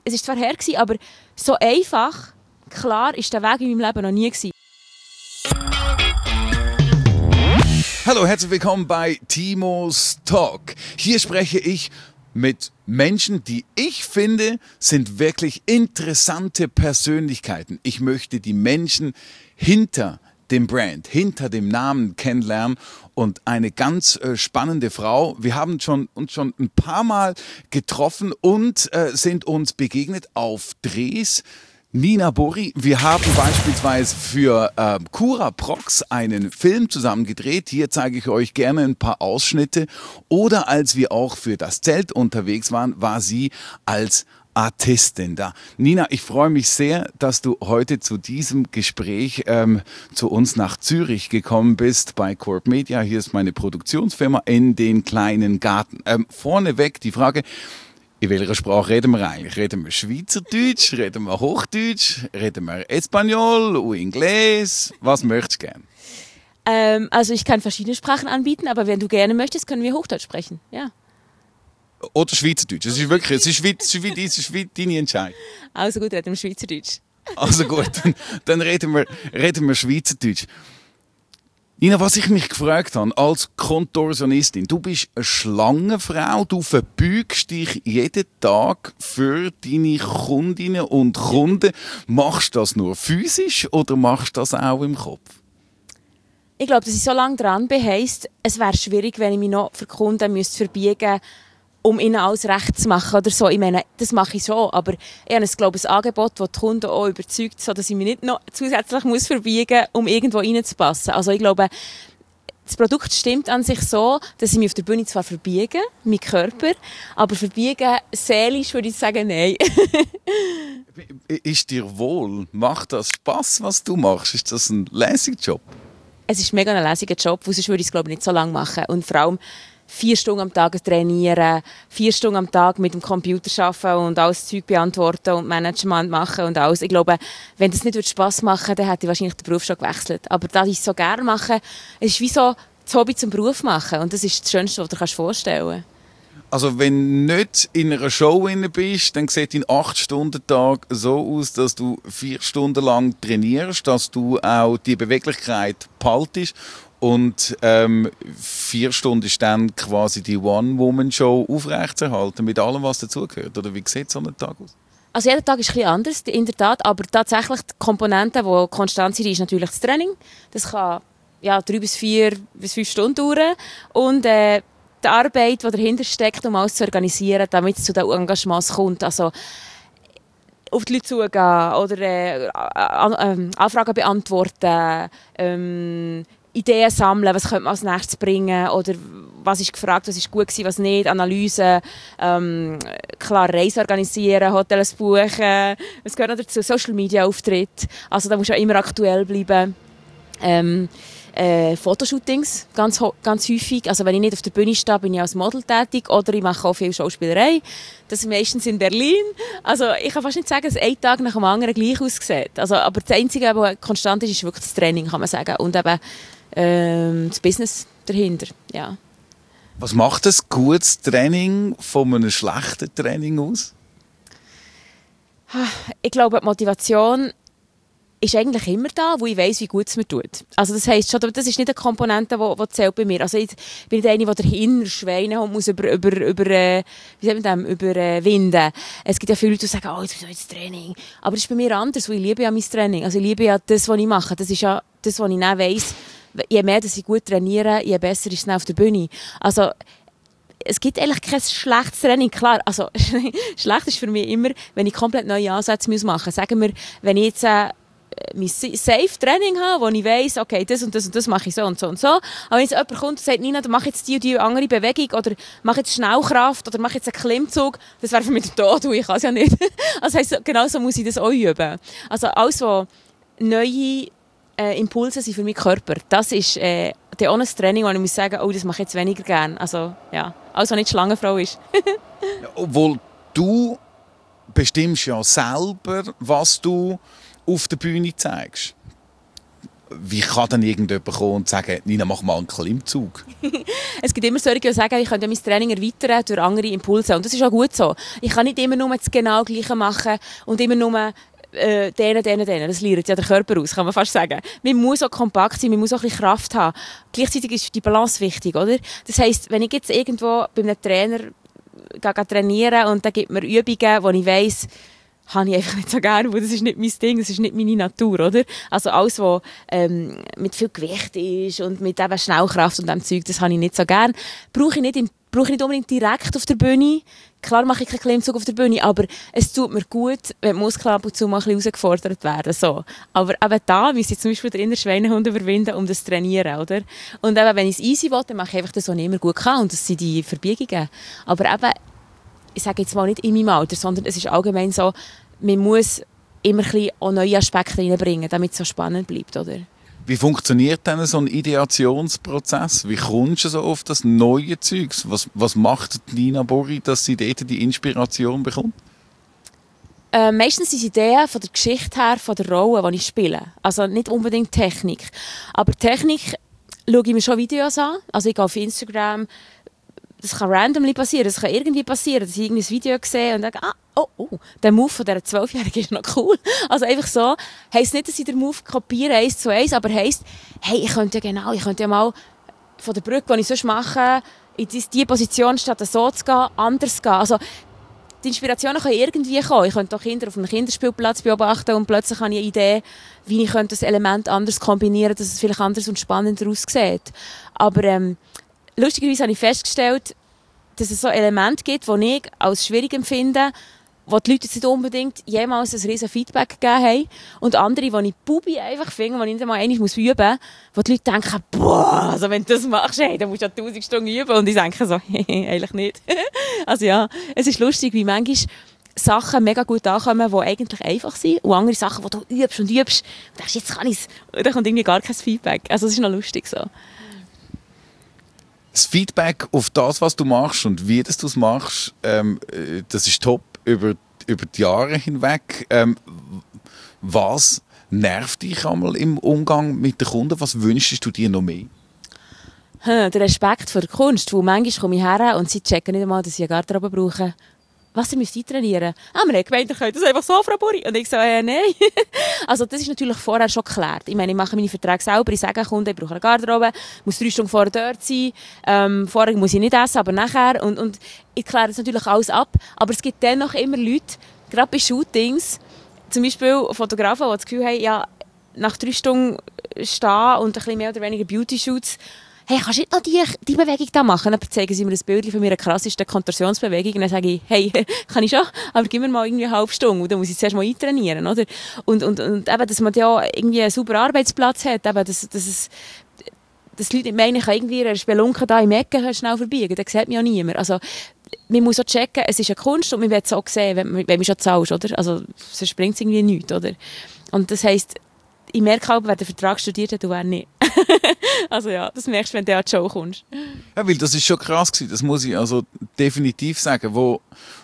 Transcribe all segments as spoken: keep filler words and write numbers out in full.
es ist zwar her gewesen, aber so einfach, klar, ist der Weg in meinem Leben noch nie gewesen. Hallo, herzlich willkommen bei Timos Talk. Hier spreche ich mit Menschen, die ich finde, sind wirklich interessante Persönlichkeiten. Ich möchte die Menschen hinter dem Brand, hinter dem Namen kennenlernen und eine ganz äh, spannende Frau. Wir haben schon, uns schon ein paar Mal getroffen und äh, sind uns begegnet auf Drehs. Nina Bori, wir haben beispielsweise für äh, Cura Prox einen Film zusammen gedreht. Hier zeige ich euch gerne ein paar Ausschnitte. Oder als wir auch für das Zelt unterwegs waren, war sie als Artistin da. Nina, ich freue mich sehr, dass du heute zu diesem Gespräch ähm, zu uns nach Zürich gekommen bist bei Corp Media. Hier ist meine Produktionsfirma in den kleinen Garten. Ähm, vorneweg die Frage: In welcher Sprache reden wir eigentlich? Reden wir Schweizerdeutsch, reden wir Hochdeutsch, reden wir Espanol oder Inglés? Was möchtest du gerne? Ähm, also ich kann verschiedene Sprachen anbieten, aber wenn du gerne möchtest, können wir Hochdeutsch sprechen. Ja. Oder Schweizerdeutsch. Es ist wirklich, es ist wie, es ist wie, es ist wie deine Entscheidung. Also gut, reden wir Schweizerdeutsch. Also gut, dann, dann reden, wir, reden wir Schweizerdeutsch. Nina, was ich mich gefragt habe, als Kontorsionistin, du bist eine Schlangenfrau, du verbeugst dich jeden Tag für deine Kundinnen und Kunden. Machst du das nur physisch oder machst du das auch im Kopf? Ich glaube, dass ich so lange dran bin, heisst, es wäre schwierig, wenn ich mich noch für Kunden müsste verbiegen müsste, um ihnen alles recht zu machen oder so. Ich meine, das mache ich schon, aber ich habe, glaube ich, ein Angebot, das die Kunden auch überzeugt, sodass ich mich nicht noch zusätzlich muss verbiegen muss, um irgendwo reinzupassen. Also ich glaube, das Produkt stimmt an sich so, dass ich mich auf der Bühne zwar verbiege, mein Körper, aber verbiegen seelisch würde ich sagen, nein. Ist dir wohl? Macht das Spass, was du machst? Ist das ein lässiger Job? Es ist mega ein lässiger Job, sonst würde ich es, glaube ich, nicht so lange machen. Und vor allem vier Stunden am Tag trainieren, vier Stunden am Tag mit dem Computer arbeiten und alles Zeug beantworten und Management machen und alles. Ich glaube, wenn das nicht Spass machen würde, dann hätte ich wahrscheinlich den Beruf schon gewechselt. Aber da ich es so gerne mache, es ist wie so das Hobby zum Beruf machen. Und das ist das Schönste, was du dir vorstellen kannst. Also wenn du nicht in einer Show bist, dann sieht dein acht Stunden Tag so aus, dass du vier Stunden lang trainierst, dass du auch die Beweglichkeit behaltest. Und ähm, vier Stunden ist dann quasi die One-Woman-Show aufrechtzuerhalten, mit allem, was dazugehört. Oder wie sieht so ein Tag aus? Also jeder Tag ist ein bisschen anders, in der Tat. Aber tatsächlich die Komponente, die konstant sind, ist natürlich das Training. Das kann ja, drei bis vier bis fünf Stunden dauern. Und äh, die Arbeit, die dahinter steckt, um alles zu organisieren, damit es zu den Engagements kommt. Also auf die Leute zugehen oder äh, äh, Anfragen beantworten, ähm, Ideen sammeln, was könnte man als nächstes bringen oder was ist gefragt, was ist gut gewesen, was nicht, Analyse, ähm, klar Reisen organisieren, Hotels buchen, was gehört noch dazu, Social Media Auftritt, also da musst du auch immer aktuell bleiben. Ähm, äh, Fotoshootings, ganz, ganz häufig, also wenn ich nicht auf der Bühne stehe, bin ich als Model tätig oder ich mache auch viel Schauspielerei, das ist meistens in Berlin, also ich kann fast nicht sagen, dass ein Tag nach dem anderen gleich aussieht, also, aber das Einzige, was konstant ist, ist wirklich das Training, kann man sagen, und eben ähm, das Business dahinter, ja. Was macht ein gutes Training von einem schlechten Training aus? Ich glaube, die Motivation ist eigentlich immer da, wo ich weiss, wie gut es mir tut. Also das heisst schon, das ist nicht eine Komponente, die, die zählt bei mir. Also ich bin nicht eine, die der innere Schweine haben muss über, über, über, äh, wie sagt man das, überwinden. Es gibt ja viele Leute, die sagen, oh, jetzt ist das Training. Aber das ist bei mir anders, weil ich liebe ja mein Training. Also ich liebe ja das, was ich mache. Das ist ja das, was ich dann weiss. Je mehr dass ich gut trainiere, je besser ist es auf der Bühne. Also es gibt eigentlich kein schlechtes Training. Klar, also schlecht ist für mich immer, wenn ich komplett neue Ansätze machen muss. Sagen wir, wenn ich jetzt äh, mein Safe-Training habe, wo ich weiss, okay, das und das und das mache ich so und so und so. Aber wenn jetzt jemand kommt und sagt, Nina, dann mach jetzt die und die andere Bewegung oder mach jetzt Schnellkraft oder mach jetzt einen Klimmzug, das wäre für mich der Tod, ich kann es ja nicht. Also heisst, genau so muss ich das auch üben. Also alles, was neue äh, Impulse sind für meinen Körper, das ist äh, der auch ein Training, wo ich muss sagen, oh, das mache ich jetzt weniger gerne. Also ja, alles, was nicht Schlangenfrau ist. Ja, obwohl du bestimmst ja selber, was du auf der Bühne zeigst. wie kann dann irgendjemand kommen und sagen, Nina, mach mal einen Klimmzug? Es gibt immer solche, die sagen, ich könnte mein Training erweitern durch andere Impulse. Und das ist auch gut so. Ich kann nicht immer nur das genau Gleiche machen und immer nur äh, denen, denen, denen. Das lernt ja der Körper aus, kann man fast sagen. Man muss auch kompakt sein, man muss auch ein bisschen Kraft haben. Gleichzeitig ist die Balance wichtig, oder? Das heisst, wenn ich jetzt irgendwo bei einem Trainer gehe trainieren und dann gibt mir Übungen, wo ich weiss, habe ich einfach nicht so gerne, weil das ist nicht mein Ding, das ist nicht meine Natur, oder? Also alles, was ähm, mit viel Gewicht ist und mit eben Schnellkraft und dem Zeug, das habe ich nicht so gerne. Brauche ich nicht, im, brauche ich nicht unbedingt direkt auf der Bühne. Klar mache ich keinen Klimmzug auf der Bühne, aber es tut mir gut, wenn die Muskeln ab und zu mal ein bisschen herausgefordert werden. So. Aber eben da müsste ich zum Beispiel den inneren Schweinehund überwinden, um das zu trainieren, oder? Und eben, wenn ich es easy will, dann mache ich einfach das, was ich immer gut kann, und das sind die Verbiegungen. Aber eben, ich sage jetzt mal nicht in meinem Alter, sondern es ist allgemein so, man muss immer ein bisschen auch neue Aspekte reinbringen, damit es so spannend bleibt, oder? Wie funktioniert denn so ein Ideationsprozess? Wie kommst du so auf das neue Zeugs? Was, was macht Nina Borri, dass sie dort die Inspiration bekommt? Äh, meistens sind es Ideen von der Geschichte her, von der Rolle, die ich spiele. Also nicht unbedingt Technik. Aber Technik schaue ich mir schon Videos an. Also ich gehe auf Instagram. Das kann randomly passieren. Das kann irgendwie passieren, dass ich irgendwie ein Video sehe und denke, ah, oh, oh, der Move von dieser Zwölfjährigen ist noch cool. Also einfach so. Heisst nicht, dass ich den Move kopiere, eins zu eins, aber heisst, hey, ich könnte ja genau, ich könnte ja mal von der Brücke, die ich sonst mache, in diese Position statt so zu gehen, anders gehen. Also die Inspirationen können irgendwie kommen. Ich könnte auch Kinder auf einem Kinderspielplatz beobachten und plötzlich habe ich eine Idee, wie ich das Element anders kombinieren könnte, dass es vielleicht anders und spannender aussieht. Aber ähm, lustigerweise habe ich festgestellt, dass es so Elemente gibt, die ich als schwierig empfinde, wo die Leute jetzt nicht unbedingt jemals ein riesen Feedback gegeben haben. Und andere, die ich Bubi einfach finde, die ich nicht mal einmal üben muss, wo die Leute denken, boah, also wenn du das machst, hey, dann musst du ja tausend Stunden üben. Und ich denke so, eigentlich nicht. Also ja, es ist lustig, wie manchmal Sachen mega gut ankommen, die eigentlich einfach sind. Und andere Sachen, die du übst und übst. Und denkst, jetzt kann ich es. Und dann kommt irgendwie gar kein Feedback. Also es ist noch lustig so. Das Feedback auf das, was du machst und wie du es machst, ähm, das ist top über, über die Jahre hinweg. Ähm, was nervt dich einmal im Umgang mit den Kunden? Was wünschst du dir noch mehr? Hm, der Respekt vor der Kunst. Wo manchmal komme ich her und sie checken nicht einmal, dass sie eine Garderobe brauchen. Was, ihr müsst eintrainieren? Ah, wir haben gemeint, ihr könnt das einfach so, Frau Borri. Und ich so, äh, nein. Also das ist natürlich vorher schon geklärt. Ich meine, ich mache meine Verträge selber. Ich sage Kunden, ich brauche eine Garderobe, muss drei Stunden vorher dort sein. Ähm, vorher muss ich nicht essen, aber nachher. Und, und ich kläre das natürlich alles ab. Aber es gibt dennoch immer Leute, gerade bei Shootings, zum Beispiel Fotografen, die das Gefühl haben, ja, nach drei Stunden stehen und ein bisschen mehr oder weniger Beauty-Shoots, hey, kannst du nicht noch die, die Bewegung da machen? Dann zeigen sie mir ein Bild von meiner krassesten Kontorsionsbewegung und dann sage ich, hey, kann ich schon, aber gib mir mal irgendwie eine halbe Stunde und dann muss ich zuerst mal eintrainieren, oder? Und, und, und eben, dass man ja irgendwie einen sauberen Arbeitsplatz hat, eben, dass, dass, es, dass die Leute nicht meinen, ich kann irgendwie eine Spelunke da im Ecken schnell verbiegen, das sieht mich ja niemand. Also, man muss auch checken, es ist eine Kunst und man will es auch sehen, wenn, wenn man schon zahlst, oder? Also, sonst bringt es irgendwie nichts, oder? Und das heisst, ich merke auch, wer den Vertrag studiert hat und wer nicht. Also ja, das merkst du, wenn du an die Show kommst. Ja, weil das ist schon krass gewesen, das muss ich also definitiv sagen, wo,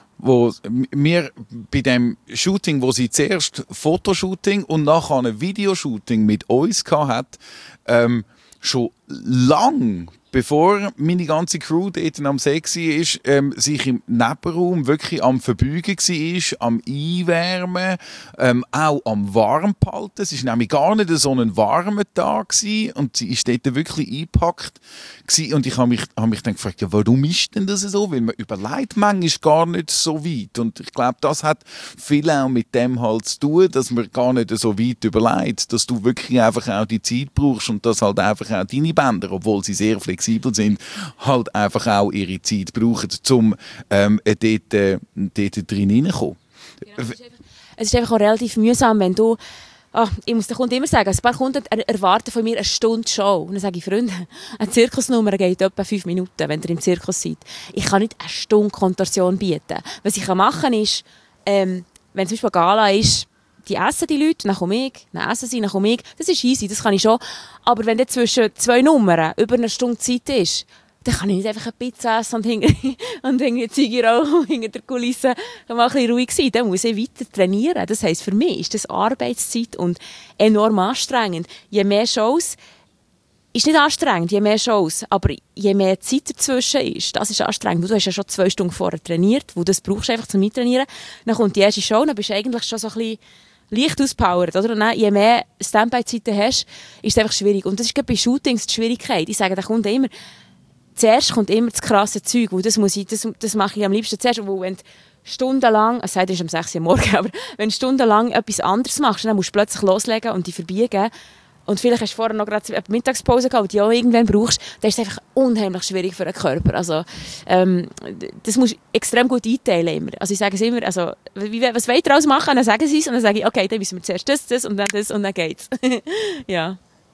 wo wir bei dem Shooting, wo sie zuerst Fotoshooting und nachher ein Videoshooting mit uns hatten, ähm, schon lang, bevor meine ganze Crew dort am See war, ähm, sich im Nebenraum wirklich am Verbeugen war, am Einwärmen, ähm, auch am Warmhalten. Es war nämlich gar nicht so ein warmer Tag gewesen, und sie war dort wirklich eingepackt gewesen. Und ich habe mich, hab mich dann gefragt, ja, warum ist denn das so? Weil man überlegt manchmal gar nicht so weit. Und ich glaube, das hat viel auch mit dem halt zu tun, dass man gar nicht so weit überlegt, dass du wirklich einfach auch die Zeit brauchst und dass halt einfach auch deine Bänder, obwohl sie sehr flexibel sind, halt einfach auch ihre Zeit brauchen, um ähm, dort, äh, dort drin hineinzukommen. Genau, es, ist einfach, es ist einfach auch relativ mühsam, wenn du, oh, ich muss den Kunden immer sagen, ein paar Kunden erwarten von mir eine Stunde Show. Und dann sage ich, Freunde, eine Zirkusnummer geht etwa fünf Minuten, wenn ihr im Zirkus seid. Ich kann nicht eine Stunde Kontorsion bieten. Was ich machen kann, ist, ähm, wenn zum Beispiel Gala ist, die essen die Leute, dann komme ich, dann essen sie, dann komme ich. Das ist easy, das kann ich schon. Aber wenn dann zwischen zwei Nummern über eine Stunde Zeit ist, dann kann ich nicht einfach eine Pizza essen und hinter, und irgendwie Ziege rauchen und hinter der Kulisse mal ein bisschen ruhig sein. Dann muss ich weiter trainieren. Das heisst, für mich ist das Arbeitszeit und enorm anstrengend. Je mehr Shows, ist nicht anstrengend, je mehr Shows, aber je mehr Zeit dazwischen ist, das ist anstrengend. Du hast ja schon zwei Stunden vorher trainiert, wo das brauchst du einfach zum Mittrainieren. Dann kommt die erste Show, dann bist du eigentlich schon so ein bisschen leicht auspowert, oder? Und dann, je mehr Standby-Zeiten hast, ist es einfach schwierig. Und das ist gerade bei Shootings die Schwierigkeit. Ich sage, da kommt immer, zuerst kommt immer das krasse Zeug, das, muss ich, das, das mache ich am liebsten zuerst, wo wenn du stundenlang, es sei denn, es ist um sechs Uhr morgens, aber wenn du stundenlang etwas anderes machst, dann musst du plötzlich loslegen und dich verbiegen. Und vielleicht hast du vorher noch gerade eine Mittagspause gehabt, die du auch irgendwann brauchst, dann ist es einfach unheimlich schwierig für den Körper. Also, ähm, das musst du extrem gut einteilen immer. Also ich sage es immer, also, wie, was wollt ihr daraus machen? Und dann sagen sie es und dann sage ich, okay, dann müssen wir zuerst das, das und dann das und dann geht's. Ja.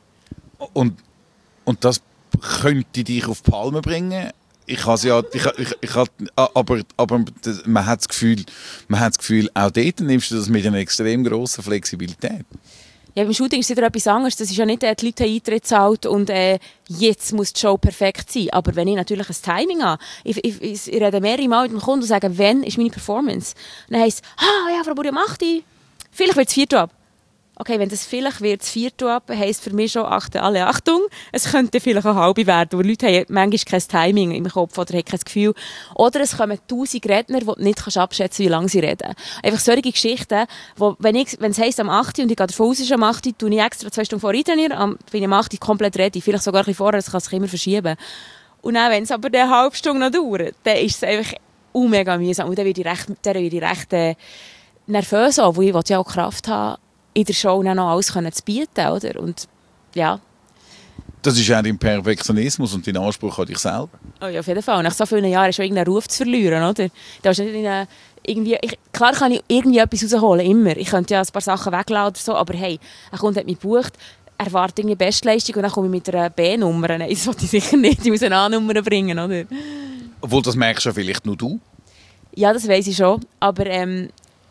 Und, und das könnte dich auf die Palme bringen? Ich has ja, ich, ich, ich hat, aber, aber man hat das Gefühl, man hat das Gefühl, auch dort nimmst du das mit einer extrem grossen Flexibilität. Ja, beim Shooting ist es wieder etwas anderes. Das ist ja nicht, äh, die Leute haben Eintritt gezahlt und äh, jetzt muss die Show perfekt sein. Aber wenn ich natürlich ein Timing habe, ich, ich, ich, ich rede mehrere Mal mit dem Kunden und sage, wann ist meine Performance? Und dann heisst es, ah ja, Frau Burja, mach die. Vielleicht wird es vier ab. Okay, wenn das vielleicht wird es vier ab, heisst für mich schon, achte alle Achtung, es könnte vielleicht eine halbe werden. Aber Leute haben manchmal kein Timing im Kopf oder haben kein Gefühl. Oder es kommen tausend Redner, die du nicht kannst abschätzen, wie lange sie reden. Einfach solche Geschichten, wo, wenn, ich, wenn es heisst am acht und ich gehe davon aus, es ist am acht, tue ich extra zwei Stunden vorher trainieren, bin ich am acht komplett ready, vielleicht sogar ein bisschen vorher, das kann sich immer verschieben. Und dann, wenn es aber eine halbe Stunde noch dauert, dann ist es einfach uh, mega mühsam. Und dann werde ich recht, dann werde ich recht äh, nervös, auch, weil ich ja auch Kraft habe, in der Show noch alles zu bieten, oder? Und ja. Das ist auch dein Perfektionismus und dein Anspruch an dich selber. Oh ja, auf jeden Fall. Nach so vielen Jahren ist schon irgendeinen Ruf zu verlieren, oder? Da ist nicht eine, irgendwie, ich, klar kann ich irgendwie etwas rausholen, immer. Ich könnte ja ein paar Sachen wegladen oder so, aber hey, ein Kunde hat mich gebucht, erwartet irgendwie Bestleistung und dann komme ich mit einer B-Nummer. Nein, das wollte ich sicher nicht. Ich muss eine A-Nummer bringen, oder? Obwohl, das merkst ja vielleicht nur du. Ja, das weiss ich schon, aber ähm,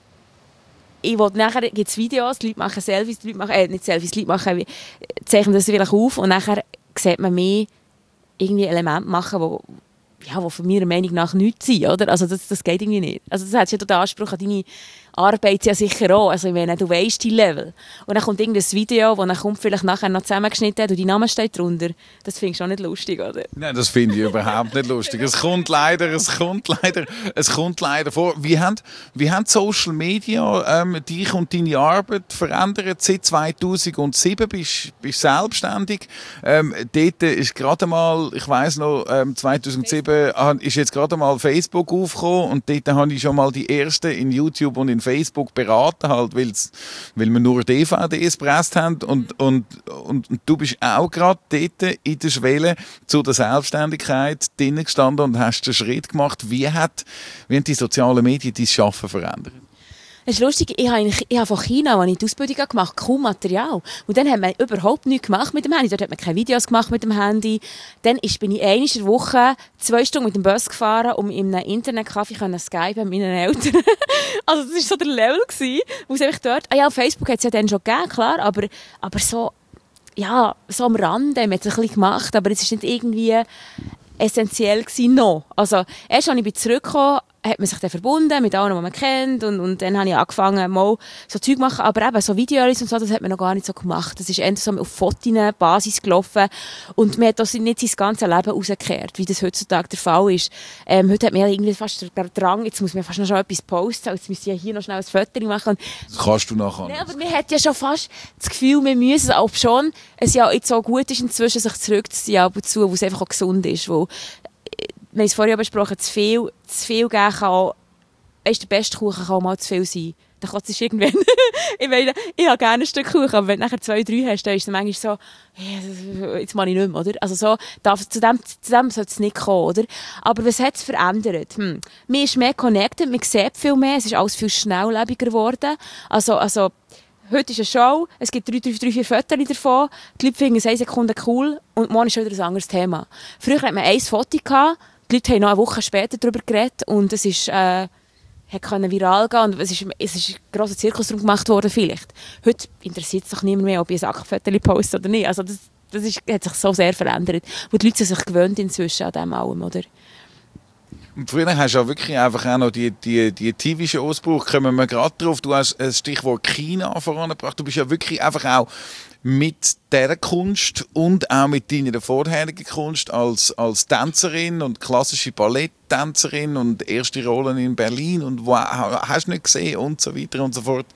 ich will, nachher gibt es Videos, die Leute machen Selfies, die Leute machen, äh, nicht Selfies, die Leute machen, zeichnen das vielleicht auf und nachher sieht man mehr irgendwie Elemente machen, die ja, von meiner Meinung nach nichts sind, oder? Also das, das geht irgendwie nicht. Also das hat ja den Anspruch an deine Arbeit ja sicher auch. Also ich meine, du weisst die Level. Und dann kommt irgendein Video, wo dann kommt vielleicht nachher noch zusammengeschnitten und dein Name steht drunter. Das findest du auch nicht lustig, oder? Nein, das finde ich überhaupt nicht lustig. Es kommt leider, es kommt leider, es kommt leider vor. Wie haben, wie haben Social Media ähm, dich und deine Arbeit verändert? Seit zweitausendsieben bist du selbstständig. Ähm, dort ist gerade mal, ich weiss noch, ähm, zweitausendsieben ist jetzt gerade mal Facebook aufgekommen und dort habe ich schon mal die ersten in YouTube und in Facebook beraten, halt, weil's, weil wir nur D V Ds gepresst haben und, und, und, und du bist auch gerade dort in der Schwelle zu der Selbstständigkeit drinnen gestanden und hast den Schritt gemacht. Wie hat, wie haben die sozialen Medien dein Arbeiten verändert? Es ist lustig, ich habe, ich habe von China, als ich die Ausbildung gemacht habe, kaum Material. Und dann hat man überhaupt nichts gemacht mit dem Handy. Dort hat man keine Videos gemacht mit dem Handy. Dann ist, bin ich einmal in der Woche zwei Stunden mit dem Bus gefahren, um in einem Internetcafé zu skypen mit meinen Eltern. Also das war so der Level, wo es einfach dort... Ah ja, auf Facebook hat es ja dann schon gegeben, klar, aber, aber so, ja, so am Rande haben wir es ein bisschen gemacht, aber es war nicht irgendwie essentiell gewesen, noch. Also erst als ich zurückgekommen hat man sich dann verbunden mit allen, die man kennt und, und dann habe ich angefangen, mal so Zeug zu machen, aber eben so Videos und so, das hat man noch gar nicht so gemacht. Das ist eher so auf Fotos-Basis gelaufen und man hat das nicht sein ganzes Leben rausgekehrt, wie das heutzutage der Fall ist. Ähm, heute hat man ja irgendwie fast den Drang, jetzt muss man fast noch schon etwas posten, jetzt müsste ich hier noch schnell ein Foto machen. Das kannst du nachher. Nein, aber man hat ja schon fast das Gefühl, wir müssen, ob schon es ja jetzt so gut ist, inzwischen sich zurückzuziehen ab und zu, wo es einfach auch gesund ist, wo wir haben es vorher besprochen, zu viel, zu viel geben kann, weißt, der beste Kuchen kann auch mal zu viel sein. Dann kotzt es irgendwann. Ich meine, ich habe gerne ein Stück Kuchen, aber wenn du nachher zwei, drei hast, dann ist es manchmal so, ja, jetzt mache ich nicht mehr, oder? Also so, darf, zu dem, zu dem sollte es nicht kommen, oder? Aber was hat es verändert? Hm. Man ist mehr connected, man sieht viel mehr, es ist alles viel schnelllebiger geworden. Also, also heute ist eine Show, es gibt drei, drei, drei vier Fotos davon, die Leute finden es eine Sekunde cool und morgen ist wieder ein anderes Thema. Früher hatte man ein Foto gehabt, die Leute haben noch eine Woche später darüber geredet und es ist, äh, konnte viral gehen und es ist, es ist ein grosser Zirkus drum gemacht worden vielleicht. Heute interessiert es doch niemand mehr, ob ich ein Sackfoto poste oder nicht. Also das, das ist, hat sich so sehr verändert. Wo die Leute sind sich gewöhnt inzwischen an dem allem, oder? Und früher hast du ja wirklich einfach auch noch die, die, die T V-Shows gebraucht. Kommen wir gerade drauf. Du hast das Stichwort China vorangebracht. Du bist ja wirklich einfach auch mit dieser Kunst und auch mit deiner vorherigen Kunst als, als Tänzerin und klassische Balletttänzerin und erste Rollen in Berlin und wo hast du nicht gesehen und so weiter und so fort.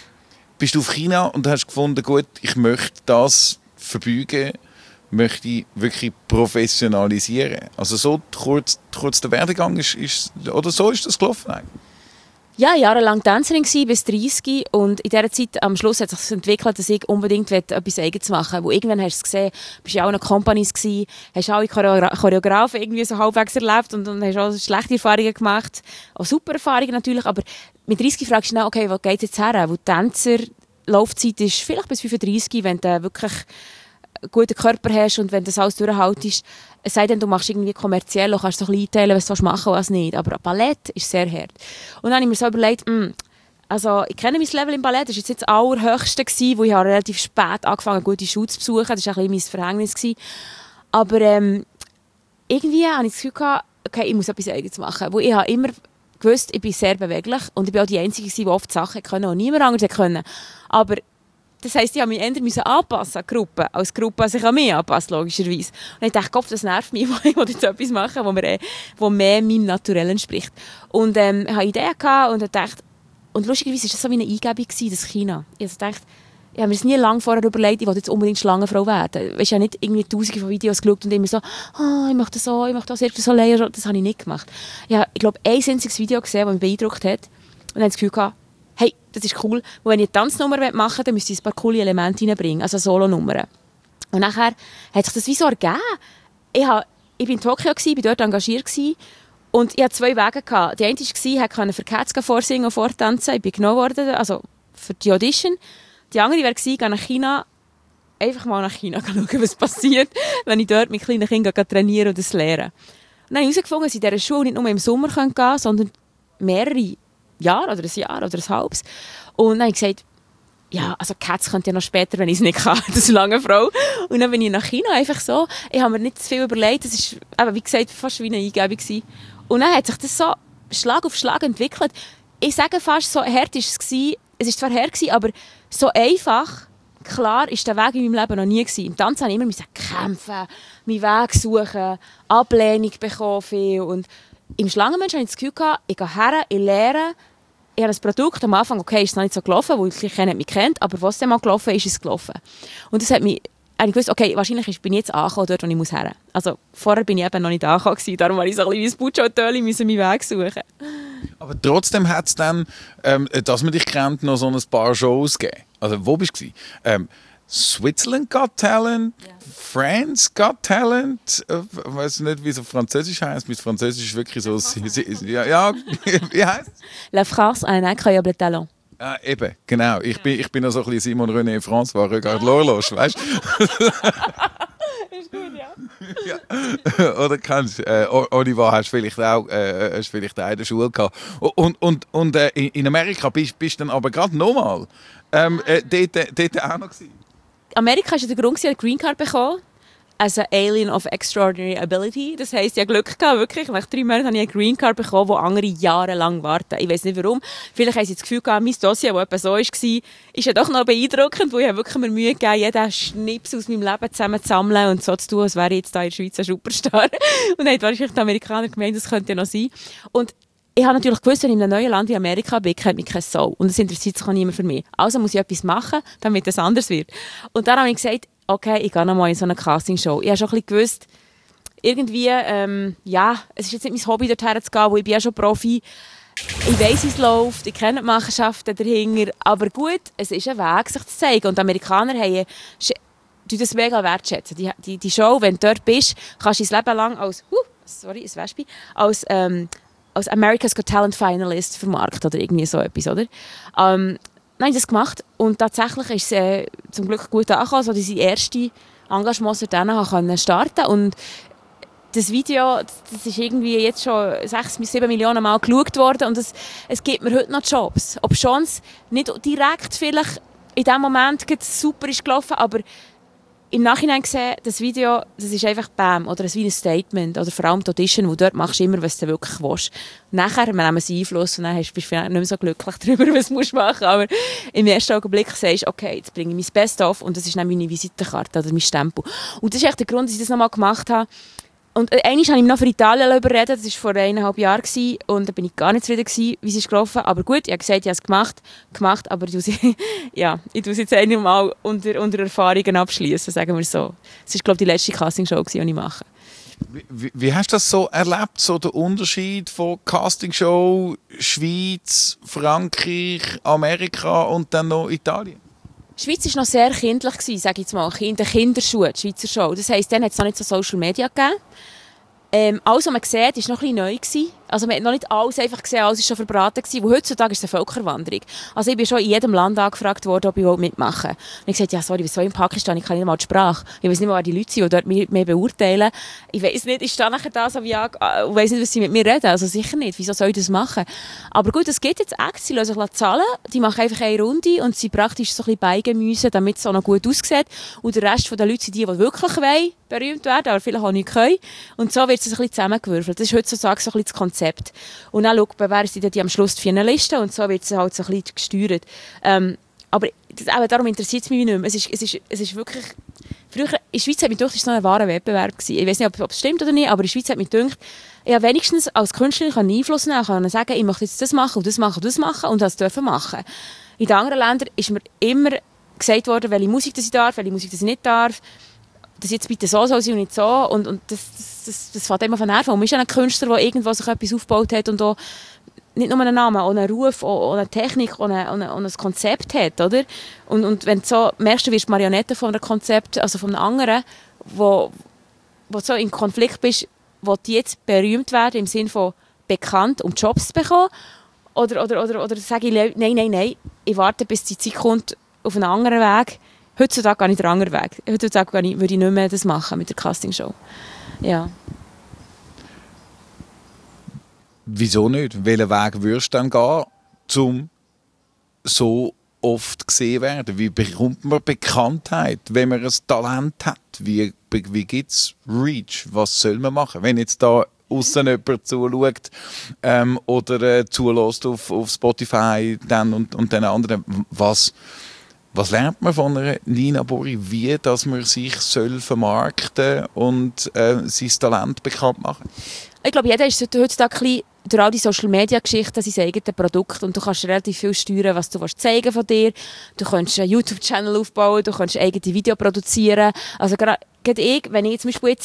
Bist du auf China und hast gefunden, gut, ich möchte das verbeugen, möchte ich wirklich professionalisieren. Also so kurz, kurz der Werdegang ist, ist, oder so ist das gelaufen eigentlich? Ja, jahrelang Tänzerin gsi, bis dreißig, und in dieser Zeit am Schluss hat sich entwickelt, dass ich unbedingt etwas Eigenes machen will. Irgendwann hast du es gesehen, bist ja auch in Companies gsi, hast alle Choreo- Choreografen irgendwie so halbwegs erlebt und, und hast auch schlechte Erfahrungen gemacht, auch super Erfahrungen natürlich, aber mit dreißig fragst du dich, okay, wo geht es jetzt her? Weil Tänzer, Laufzeit ist vielleicht bis fünfunddreißig, wenn du wirklich einen guten Körper hast und wenn du das alles durchhaltest. Es sei denn, du machst irgendwie kommerziell und kannst so ein bisschen einteilen, was du machen willst, was nicht. Aber Ballett ist sehr hart. Und dann habe ich mir so überlegt, mh, also ich kenne mein Level im Ballett, das war jetzt nicht das allerhöchste, wo ich relativ spät angefangen habe, gute Schule zu besuchen. Das war ein bisschen mein Verhängnis. Aber ähm, irgendwie hatte ich das Gefühl gehabt, okay, ich muss etwas Eigenes machen. Wo ich habe immer gewusst, ich bin sehr beweglich und ich bin auch die Einzige, die oft Sachen können und niemand anderes können. Aber das heisst, ich musste mich eher anpassen an die Gruppe, als die Gruppe sich an mich anpasst, logischerweise. Und ich dachte, Kopf, das nervt mich, ich will jetzt etwas machen, wo, mir, wo mehr meinem Naturell entspricht. Und ähm, ich hatte Ideen gehabt und dachte, und lustigerweise war das so wie eine Eingebung, das China. Ich dachte, ich habe mir das nie lange vorher überlegt, ich wollte jetzt unbedingt Schlangenfrau werden. Ich habe nicht irgendwie tausende von Videos geschaut und immer so, oh, ich mache das so, ich mache das Cirque du Soleil. Das habe ich nicht gemacht. Ich habe, ich glaube, ein einziges Video gesehen, das mich beeindruckt hat. Und dann das Gefühl gehabt, hey, das ist cool. Und wenn ich eine Tanznummer machen will, dann müsste ich ein paar coole Elemente reinbringen, also Solonummern. Und nachher hat sich das wie so ergeben. Ich, habe, ich war in Tokio, war dort engagiert gewesen, und ich hatte zwei Wege gehabt. Die eine war, ich konnte für Cats vorsingen und vortanzen. Ich bin genommen worden, also für die Audition. Die andere wäre gewesen, nach China, einfach mal nach China schauen, was passiert, wenn ich dort mit kleinen Kindern trainiere und das lehre. Und dann habe ich herausgefunden, dass ich in dieser Schule nicht nur im Sommer gehen kann, sondern mehrere Jahre oder ein Jahr oder ein halbes. Und dann habe ich gesagt, ja, also Cats könnt ja noch später, wenn ich es nicht kann, das ist eine lange Frau. Und dann bin ich nach China einfach so, ich habe mir nicht zu viel überlegt, das war, wie gesagt, fast wie eine Eingebung gewesen. Und dann hat sich das so Schlag auf Schlag entwickelt. Ich sage fast, so hart war es. Es war zwar hart, aber so einfach, klar, war der Weg in meinem Leben noch nie gewesen. Im Tanzen musste ich immer kämpfen, meinen Weg suchen, Ablehnung bekommen viel. Und im Schlangenmensch hatte ich das Gefühl, ich gehe her, ich lehre, ich habe ein Produkt, am Anfang, okay, ist es noch nicht so gelaufen, weil ich keiner mich kennt, aber was dann mal gelaufen ist, ist es gelaufen. Und das hat mich, ich gewusst, okay, wahrscheinlich bin ich jetzt angekommen, dort, wo ich muss her. Also vorher bin ich eben noch nicht angekommen gewesen, darum war ich so ein bisschen wie ein Butschhotel, müssen meinen Weg suchen. Aber trotzdem hat es dann, ähm, dass man dich kennt, noch so ein paar Shows gegeben. Also wo bist du? Ähm, Switzerland Got Talent, ja. France Got Talent, ich äh, weiß nicht, wie es auf Französisch heißt. Mit Französisch ist wirklich so, ja, ja, wie heißt es? La France a un incroyable talent. Ah, eben, genau. Ich bin, ich bin noch so ein bisschen Simon René François, regarde l'horloge, weißt du? Ist gut, ja. Ja. Oder kannst äh, Oliver, hast du vielleicht auch, äh, hast vielleicht auch in der Schule gehabt. Und, und, und äh, in Amerika bist du dann aber gerade nochmal ähm, äh, dort, dort auch noch gewesen. Amerika war ja der Grund, dass ich eine Green Card bekommen. Als ein Alien of Extraordinary Ability. Das heisst, ich hatte Glück gehabt, wirklich. Nach drei Monaten habe ich eine Green Card bekommen, die andere jahrelang warten. Ich weiß nicht warum. Vielleicht haben sie das Gefühl gehabt, mein Dossier, das etwa so war, ist ja doch noch beeindruckend, weil ich wirklich mir Mühe gegeben habe, jeden Schnips aus meinem Leben zusammenzusammeln und so zu tun, als wäre ich jetzt da in der Schweiz ein Superstar. Und dann haben wahrscheinlich die Amerikaner gemeint, das könnte ja noch sein. Und ich habe natürlich gewusst, wenn ich in einem neuen Land wie Amerika bin, kennt mich kein Soul. Und es interessiert sich auch niemand für mich. Also muss ich etwas machen, damit es anders wird. Und dann habe ich gesagt, okay, ich gehe noch mal in so eine Castingshow. Ich habe schon ein bisschen gewusst, irgendwie, ähm, ja, es ist jetzt nicht mein Hobby, dorthin zu gehen, weil ich bin ja schon Profi. Ich weiss, wie es läuft, ich kenne die Machenschaften dahinter. Aber gut, es ist ein Weg, sich zu zeigen. Und die Amerikaner haben die das mega wertschätzen. Die, die, die Show, wenn du dort bist, kannst du dein Leben lang als, uh, sorry, ein Wespe, als, ähm, als America's Got Talent Finalist vermarktet oder irgendwie so etwas, oder? Ähm, Nein, das gemacht und tatsächlich ist es äh, zum Glück gut angekommen, so diese erste Engagement dann können starten und das Video, das ist irgendwie jetzt schon sechs bis sieben Millionen Mal geschaut worden und es, es gibt mir heute noch Jobs. Ob schon es nicht direkt vielleicht in diesem Moment super ist gelaufen, aber im Nachhinein gesehen, das Video, das ist einfach Bam, oder es ist wie ein Statement, oder vor allem die Audition, wo dort machst du immer, was du wirklich willst. Nachher, wir nehmen sie Einfluss und dann bist du vielleicht nicht mehr so glücklich darüber, was du machen musst, aber im ersten Augenblick sagst du, okay, jetzt bringe ich mein Best-of und das ist dann meine Visitenkarte oder mein Stempel. Und das ist echt der Grund, dass ich das nochmal gemacht habe. Und einmal habe ich mich noch für Italien überreden, das war vor eineinhalb Jahren und da bin ich gar nicht zufrieden gewesen, wie es ist gelaufen. Aber gut, ich habe gesagt, ich habe es gemacht, gemacht aber ich tue ja, ich tue es jetzt einmal unter, unter Erfahrungen abschließen, sagen wir so. Das war, glaube ich, die letzte Castingshow, die ich mache. Wie, wie, wie hast du das so erlebt, so der Unterschied von Castingshow, Schweiz, Frankreich, Amerika und dann noch Italien? Die Schweiz war noch sehr kindlich, sage ich jetzt mal, in den Kinderschuhen, die Schweizer Show. Das heisst, dann hat es noch nicht so Social Media gegeben. Ähm, alles, was man sieht, war noch ein bisschen neu gewesen. Also man hat noch nicht alles einfach gesehen, alles war schon verbraten gewesen. Und heutzutage ist es eine Völkerwanderung. Also ich bin schon in jedem Land angefragt worden, ob ich mitmachen will. Und ich habe gesagt, ja sorry, wieso in Pakistan? Ich kann nicht mal die Sprache. Ich weiß nicht mal, wer die Leute sind, die dort mehr, mehr beurteilen. Ich weiß nicht, ich stehe nachher da so wie und weiss nicht, was sie mit mir reden. Also sicher nicht. Wieso soll ich das machen? Aber gut, es geht jetzt echt. Sie lassen sich zahlen. Die machen einfach eine Runde und sie praktisch so ein bisschen Beigemüse, damit es auch noch gut aussieht. Und der Rest der Leute sind die, die wirklich wollen, berühmt werden, aber vielleicht auch nicht können. Und so wird es ein bisschen zusammengewürfelt. Das ist heutzutage so ein bisschen das Konzept. Und dann schaut man, wer sind die am Schluss die Finalisten und so wird es halt so ein bisschen gesteuert. Ähm, aber das, eben, darum interessiert es mich nicht mehr. Es ist, es ist, es ist wirklich... Früher, in der Schweiz hat mich gedacht, es war noch ein wahrer Wettbewerb gewesen. Ich weiß nicht, ob, ob es stimmt oder nicht, aber in der Schweiz hat mich gedacht, ich habe wenigstens als Künstlerin Einfluss nehmen kann und sagen, ich möchte jetzt das machen und das machen und das machen und das dürfen machen. In den anderen Ländern ist mir immer gesagt worden, welche Musik das ich darf, welche Musik das ich nicht darf. Das jetzt bitte so soll sein und nicht so. Und, und das, das, das, das fällt immer von Nerven. Und man ist ja ein Künstler, der irgendwo sich etwas aufgebaut hat und auch nicht nur einen Namen, auch einen Ruf, auch eine Technik, auch, eine, auch, ein Konzept hat, oder? Und, und wenn du so merkst, du wirst Marionette von einem Konzept, also von einem anderen, wo, wo du so in Konflikt bist, wo die jetzt berühmt werden, im Sinne von bekannt, um Jobs zu bekommen, oder, oder, oder, oder sage ich, nein, nein, nein, ich warte, bis die Zeit kommt auf einen anderen Weg. Heutzutage gehe ich den anderen Weg. Heutzutage würde ich nicht mehr das machen mit der Castingshow. Ja. Wieso nicht? Welchen Weg würdest du dann gehen, um so oft gesehen werden? Wie bekommt man Bekanntheit, wenn man ein Talent hat? Wie, wie gibt es Reach? Was soll man machen? Wenn jetzt da aussen jemand zuschaut ähm, oder äh, zulässt auf, auf Spotify dann und, und den anderen, was... Was lernt man von einer Nina Buri, wie dass man sich soll vermarkten und äh, sein Talent bekannt machen? Ich glaube, jeder ist heutzutage ein bisschen durch all die Social-Media-Geschichten sein eigenes Produkt und du kannst relativ viel steuern, was du zeigen von dir. Du kannst einen YouTube-Channel aufbauen, du kannst eigene Video produzieren. Also gerade ich, wenn ich zum Beispiel jetzt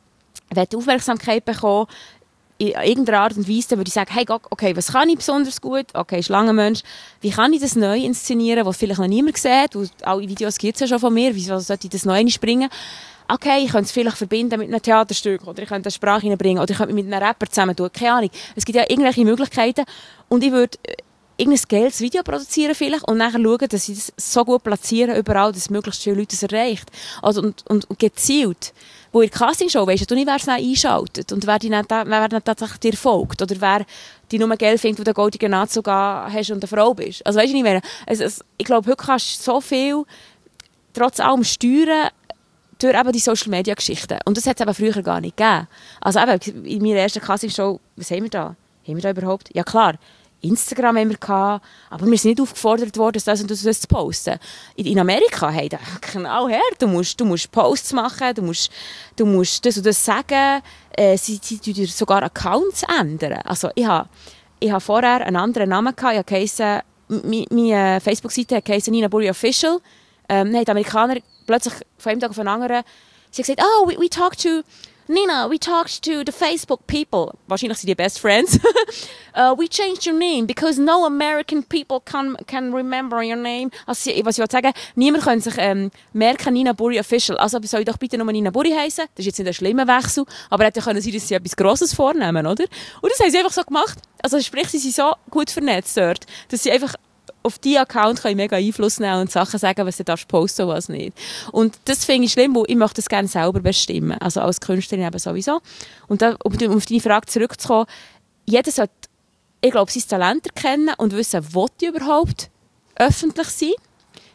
äh, Aufmerksamkeit bekomme, in irgendeiner Art und Weise, würde ich sagen, hey, okay, was kann ich besonders gut? Okay, Schlangenmensch. Wie kann ich das neu inszenieren, was vielleicht noch niemand sieht? Alle Videos gibt es ja schon von mir. Wieso sollte ich das neu einspringen? Okay, ich könnte es vielleicht verbinden mit einem Theaterstück oder ich könnte eine Sprache reinbringen oder ich könnte mich mit einem Rapper zusammen tun. Keine Ahnung. Es gibt ja irgendwelche Möglichkeiten. Und ich würde irgendein geiles Video produzieren vielleicht und nachher schauen, dass ich das so gut platziere überall, dass möglichst viele Leute es erreicht. Also und, und, und gezielt. Wo in der Castingshow weisst du nicht, wer es einschaltet und wer, die nicht, wer nicht tatsächlich dir folgt oder wer die nur geil findet, wo du den goldenen Anzug hast und eine Frau bist. Also weißt du nicht mehr. Also, also, ich glaube, heute kannst du so viel trotz allem steuern durch eben die Social-Media-Geschichten. Und das hat es eben früher gar nicht gegeben. Also eben, in meiner ersten Castingshow, was haben wir da? Haben wir da überhaupt? Ja klar, Instagram haben wir gehabt, aber wir sind nicht aufgefordert worden, das und das, das zu posten. In, in Amerika, hey, da, genau her, du musst, du musst Posts machen, du musst, du musst das und das sagen, äh, sie, sie tun sogar Accounts ändern. Also ich habe ich ha vorher einen anderen Namen gehabt, ich habe geheißen, meine, meine Facebook-Seite heisst Nina Buri Official. Ähm, dann haben die Amerikaner plötzlich von einem Tag auf den anderen, sie haben gesagt, oh, we, we talked to Nina, we talked to the Facebook people. Wahrscheinlich sind die best friends. uh, we changed your name because no American people can, can remember your name. Also, was ich wollte sagen, niemand kann sich ähm, merken, Nina Buri Official. Also soll ich doch bitte nur Nina Buri heißen? Das ist jetzt nicht ein schlimmer Wechsel, aber hätte können sie, dass sie etwas Grosses vornehmen, oder? Und das haben sie einfach so gemacht. Also sprich, sie sind so gut vernetzt dort, dass sie einfach auf diesen Account kann ich mega Einfluss nehmen und Sachen sagen, was du darfst posten und was nicht. Und das finde ich schlimm, weil ich möchte das gerne selber bestimmen. Also als Künstlerin eben sowieso. Und da, um auf deine Frage zurückzukommen, jeder sollte, ich glaube, sein Talent erkennen und wissen, will ich überhaupt öffentlich sein.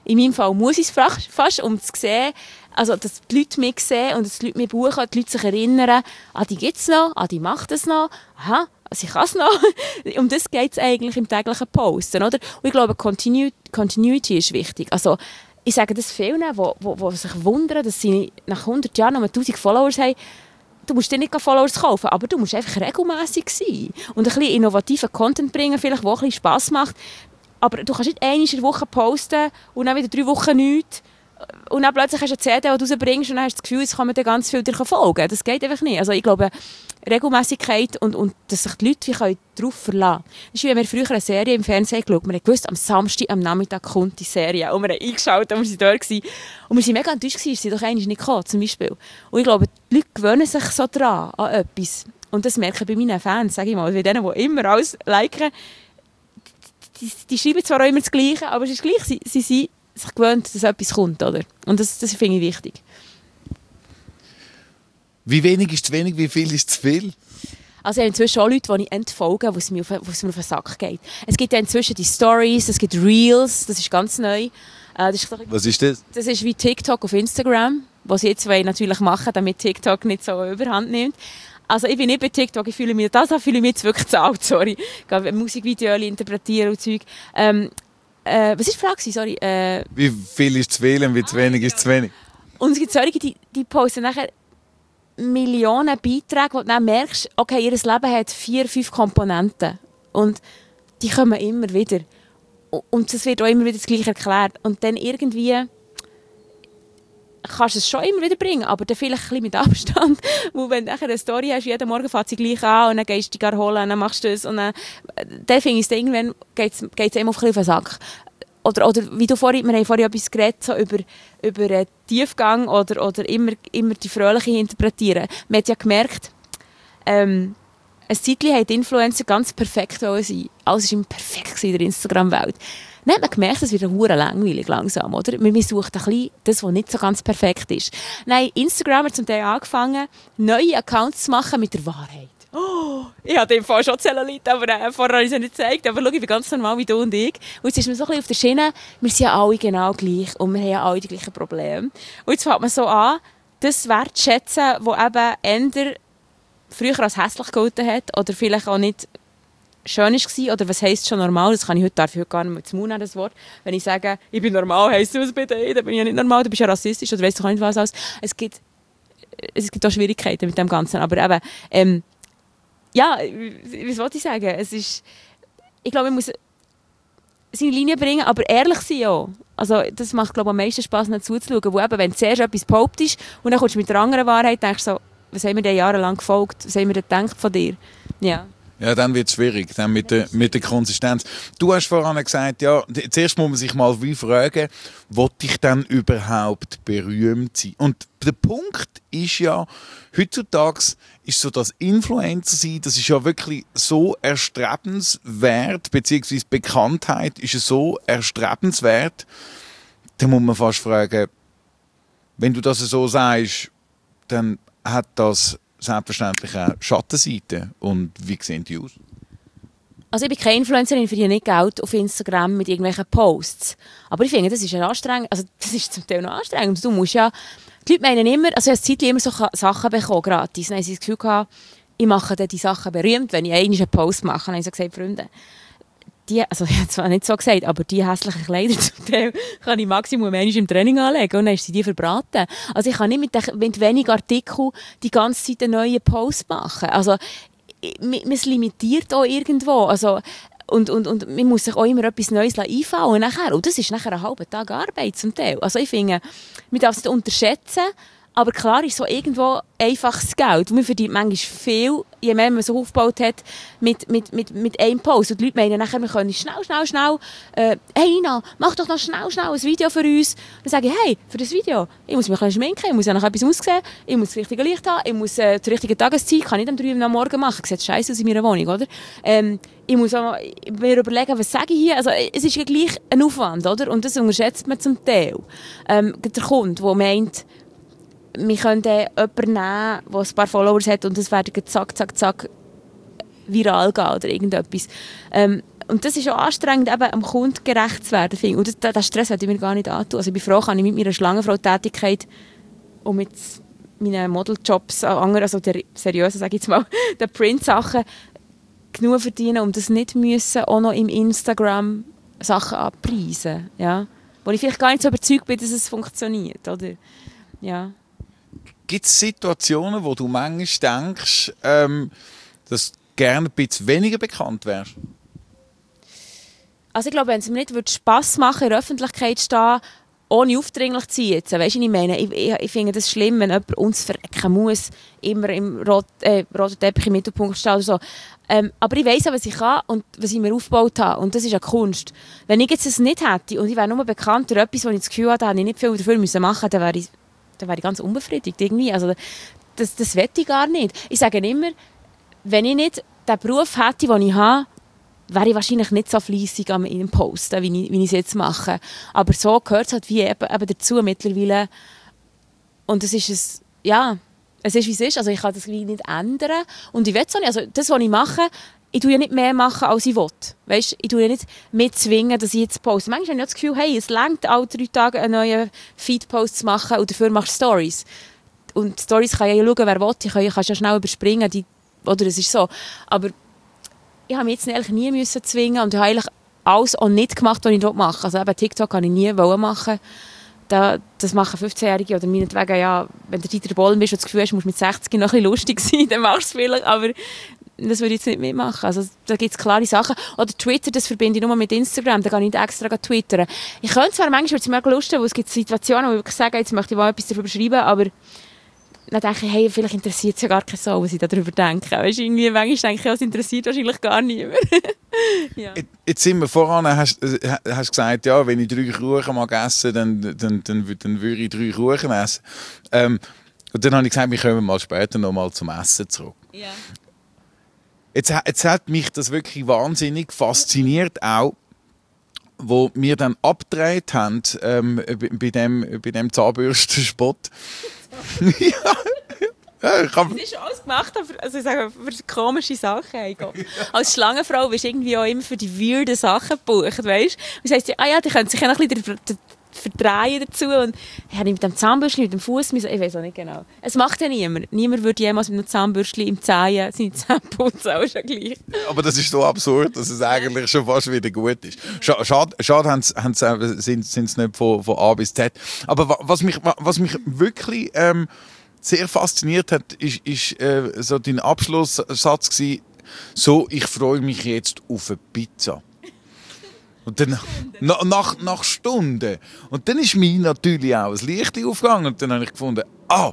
In meinem Fall muss ich es fast, um zu sehen, also, dass die Leute mich sehen und dass die Leute mich buchen, die Leute sich erinnern, ah, die gibt es noch, ah, die macht es noch, aha, also ich kann es noch. Um das geht es eigentlich im täglichen Posten, oder? Und ich glaube, Continu- Continuity ist wichtig. Also, ich sage das vielen, die sich wundern, dass sie nach hundert Jahren noch tausend Followers haben. Du musst dir nicht Followers kaufen, aber du musst einfach regelmässig sein und ein bisschen innovativen Content bringen, vielleicht, der ein bisschen Spass macht. Aber du kannst nicht einmal in der Woche posten und dann wieder drei Wochen nichts. Und dann plötzlich hast du eine C D, die du rausbringst und dann hast du das Gefühl, es kommen dir ganz viele dir folgen. Das geht einfach nicht. Also ich glaube, Regelmässigkeit und, und dass sich die Leute wie darauf verlassen können. Das ist wie wenn wir früher eine Serie im Fernsehen geschaut haben. Wir wussten, am Samstag, am Nachmittag kommt die Serie. Und wir haben eingeschaltet und wir waren dort. Und wir waren mega enttäuscht, dass sie doch eigentlich nicht gekommen, zum Beispiel. Und ich glaube, die Leute gewöhnen sich so dran an etwas. Und das merke ich bei meinen Fans, sage ich mal. Bei denen, die immer alles liken, die, die schreiben zwar auch immer das Gleiche, aber es ist gleich, sie, sie sind sich gewöhnt, dass etwas kommt, oder? Und das, das finde ich wichtig. Wie wenig ist zu wenig, wie viel ist zu viel? Also ich habe inzwischen auch Leute, die ich entfolge, wo es mir auf, wo es mir auf den Sack geht. Es gibt ja inzwischen die Stories, es gibt Reels, das ist ganz neu. Äh, das ist, Was ist das? Das ist wie TikTok auf Instagram, was sie jetzt natürlich machen, damit TikTok nicht so überhand nimmt. Also ich bin nicht bei TikTok, ich fühle mich, das fühle ich mich jetzt wirklich zu alt, sorry. Ich gehe Musikvideos interpretieren und Zeug. Ähm, äh, was war die Frage? Sorry. Äh, wie viel ist zu viel und wie zu wenig ah, ist zu wenig? Und es gibt solche, die, die posten nachher Millionen Beiträge, wo du dann merkst, okay, ihr Leben hat vier, fünf Komponenten. Und die kommen immer wieder. Und es wird auch immer wieder das Gleiche erklärt. Und dann irgendwie kannst du es schon immer wieder bringen, aber dann vielleicht ein bisschen mit Abstand. Weil wenn du eine Story hast, jeden Morgen fängt sie gleich an und dann gehst du dich holen und dann machst du das. Und dann, dann finde ich es, irgendwann geht es einem auf den Sack. Oder, oder wie du vorhin, wir haben vorhin etwas geredet, so über, über einen Tiefgang oder, oder immer, immer die Fröhliche interpretieren. Man hat ja gemerkt, ähm, ein Zeitchen haben die Influencer ganz perfekt sein. Alles war immer perfekt in der Instagram-Welt. Dann hat man gemerkt, es wird verdammt langweilig langsam, oder? Man sucht ein bisschen das, was nicht so ganz perfekt ist. Nein, Instagram hat zum Teil angefangen, neue Accounts zu machen mit der Wahrheit. Oh, ich hatte im Fall schon Zellulite, aber äh, vorher habe ich es nicht gezeigt. Aber schau, ich bin ganz normal wie du und ich. Und jetzt ist man so ein bisschen auf der Schiene, wir sind ja alle genau gleich und wir haben ja alle die gleichen Probleme. Und jetzt fängt man so an, das wertzuschätzen, was eben eher früher als hässlich gelten hat oder vielleicht auch nicht schön war. Oder was heisst schon normal? Das kann ich heute, darf ich heute gar nicht mehr zum Mund nehmen, das Wort. Wenn ich sage, ich bin normal, heisst das bei dir, dann bin ich ja nicht normal, du bist ja rassistisch oder weißt du nicht was alles. Es gibt, es gibt auch Schwierigkeiten mit dem Ganzen, aber eben, ähm, ja, was wollte ich sagen? Es ist, ich glaube, man muss seine Linie bringen, aber ehrlich sein auch. Also, das macht, glaube ich, am meisten Spass, nicht zuzuschauen. Wo eben, wenn du zuerst etwas behauptest und dann kommst du mit der anderen Wahrheit, denkst du so, was haben wir denn jahrelang gefolgt? Was haben wir denn gedacht von dir? Ja. Ja, dann wird es schwierig, dann mit der, mit der Konsistenz. Du hast vorhin gesagt, ja, zuerst muss man sich mal wie fragen, will ich denn überhaupt berühmt sein? Und der Punkt ist ja, heutzutage ist so das Influencer sein, das ist ja wirklich so erstrebenswert, beziehungsweise Bekanntheit ist ja so erstrebenswert, da muss man fast fragen, wenn du das so sagst, dann hat das selbstverständlich auch Schattenseiten. Und wie sehen die aus? Also ich bin keine Influencerin, ich verdiene nicht Geld auf Instagram mit irgendwelchen Posts. Aber ich finde, das ist anstrengend. Also das ist zum Teil noch anstrengend. Du musst ja, die Leute meinen immer, also ich habe eine Zeit immer so Sachen bekommen, gratis. Dann haben sie das Gefühl gehabt, ich mache dann die Sachen berühmt, wenn ich einmal einen Post mache. Dann habe ich so gesagt, Freunde, die, also ich habe zwar nicht so gesagt, aber die hässlichen Kleider zum Teil kann ich maximum einmal im Training anlegen und dann ist sie die verbraten. Also ich kann nicht mit, den, mit wenig Artikeln die ganze Zeit einen neuen Post machen. Also man limitiert auch irgendwo. Also, und, und, und man muss sich auch immer etwas Neues einfallen nachher. Und das ist nachher einen halben Tag Arbeit zum Teil. Also ich finde, man darf es nicht unterschätzen, aber klar ist so irgendwo einfaches Geld. Man verdient manchmal viel, je mehr man so aufgebaut hat, mit, mit, mit, mit einem Post. Und die Leute meinen nachher, wir können schnell, schnell, schnell, äh, hey Ina, mach doch noch schnell, schnell ein Video für uns. Dann sage ich, hey, für das Video, ich muss mich ein bisschen schminken, ich muss ja noch etwas aussehen, ich muss das richtige Licht haben, ich muss äh, zur richtigen Tageszeit, kann ich nicht am drei Uhr am Morgen machen, sieht scheiße aus in meiner Wohnung, oder? Ähm, ich muss auch mir überlegen, was sage ich hier. Also es ist ja gleich ein Aufwand, oder? Und das unterschätzt man zum Teil. Ähm, der Kunde, der meint, wir können jemanden nehmen, der ein paar Followers hat und das werden zack, zack, zack viral gehen oder irgendetwas. Ähm, und das ist auch anstrengend, eben am Kunden gerecht zu werden. Finde ich. Und das, den Stress würde ich mir gar nicht antun. Also ich bin froh, kann ich mit meiner Schlangenfrau-Tätigkeit und mit meinen Modeljobs, also der seriösen, sage ich jetzt mal, den Print-Sachen, genug verdienen, um das nicht müssen, auch noch im Instagram Sachen abpreisen. Ja? Wo ich vielleicht gar nicht so überzeugt bin, dass es funktioniert. Oder? Ja. Gibt es Situationen, wo du manchmal denkst, ähm, dass du gerne ein bisschen weniger bekannt wärst? Also ich glaube, wenn es mir nicht Spass machen würde, in der Öffentlichkeit zu stehen, ohne aufdringlich zu sein. Weißt du, was ich meine? Ich, ich, ich finde das schlimm, wenn jemand uns verrecken muss, immer im rot, äh, roten Teppich im Mittelpunkt stehen oder so. Ähm, aber ich weiss auch, was ich kann und was ich mir aufgebaut habe. Und das ist eine Kunst. Wenn ich jetzt das nicht hätte und ich wäre nur bekannt durch etwas, wo ich das Gefühl hatte, habe ich nicht viel dafür machen müssen, dann wäre ich, dann wäre ich ganz unbefriedigt. Irgendwie. Also, das, das will ich gar nicht. Ich sage immer, wenn ich nicht den Beruf hätte, den ich habe, wäre ich wahrscheinlich nicht so fleissig am in Posten, wie ich, wie ich es jetzt mache. Aber so gehört es halt wie eben, eben dazu mittlerweile. Und es ist es, ja, es ist, wie es ist. Also ich kann das nicht ändern. Und ich will es auch nicht. Also das, was ich mache, ich tue ja nicht mehr machen, als ich will. Weißt, ich tue ja nicht mehr zwingen, dass ich jetzt poste. Manchmal habe ich das Gefühl, hey, es reicht alle drei Tage einen neuen Feed-Post zu machen und dafür machst du Stories. Und Stories kann ich ja schauen, wer will. Ich kann, ich kann ja schnell überspringen. Die, oder es ist so. Aber ich habe mich jetzt eigentlich nie müssen zwingen und ich habe eigentlich alles auch nicht gemacht, was ich machen wollte. Also eben TikTok kann ich nie machen. Da, das machen fünfzehnjährige oder meinetwegen, ja, wenn du Dieter Bohlen bist und das Gefühl hast, du musst mit sechzig noch ein bisschen lustig sein, dann machst du es vielleicht, aber das würde ich jetzt nicht mitmachen. Also da gibt es klare Sachen. Oder Twitter, das verbinde ich nur mit Instagram, da kann ich nicht extra twittern. Ich könnte zwar manchmal, würde es mir lustig, weil es gibt Situationen, wo ich wirklich sage, jetzt möchte ich mal etwas darüber schreiben, aber dann denke ich, hey, vielleicht interessiert es ja gar keine Sau, was ich darüber denke. Weißt, irgendwie, manchmal denke ich, es interessiert wahrscheinlich gar niemand. Ja. Jetzt sind wir voran, hast du hast gesagt, ja, wenn ich drei Kuchen mag essen, dann, dann, dann, dann würde ich drei Kuchen essen. Ähm, und dann habe ich gesagt, wir kommen mal später noch mal zum Essen zurück. Ja. Jetzt, jetzt hat mich das wirklich wahnsinnig fasziniert, auch wo wir dann abgedreht haben ähm, bei dem, bei dem Zahnbürstenspot. Ja. Ja, ich hab... Das ist alles gemacht, also ich sage, für komische Sachen. Ja. Als Schlangenfrau wirst du irgendwie auch immer für die weirden Sachen gebucht, weißt du? Das heisst, ah ja, die können sich ja noch ein bisschen verdrehen dazu und ich habe mit dem Zahnbürstchen, mit dem Fuß, ich weiß auch nicht genau. Es macht ja niemand. Niemand würde jemals mit einem Zahnbürstchen im Zehen seine Zähne putzen, auch schon gleich. Aber das ist so absurd, dass es eigentlich schon fast wieder gut ist. Schade, schade sind sie nicht von, von A bis Z. Aber was mich, was mich wirklich ähm, sehr fasziniert hat, ist, ist äh, so dein Abschlusssatz gewesen, so, ich freue mich jetzt auf eine Pizza. Und dann, nach, nach, nach Stunden. Und dann ist mir natürlich auch das Licht aufgegangen. Und dann habe ich gefunden, ah,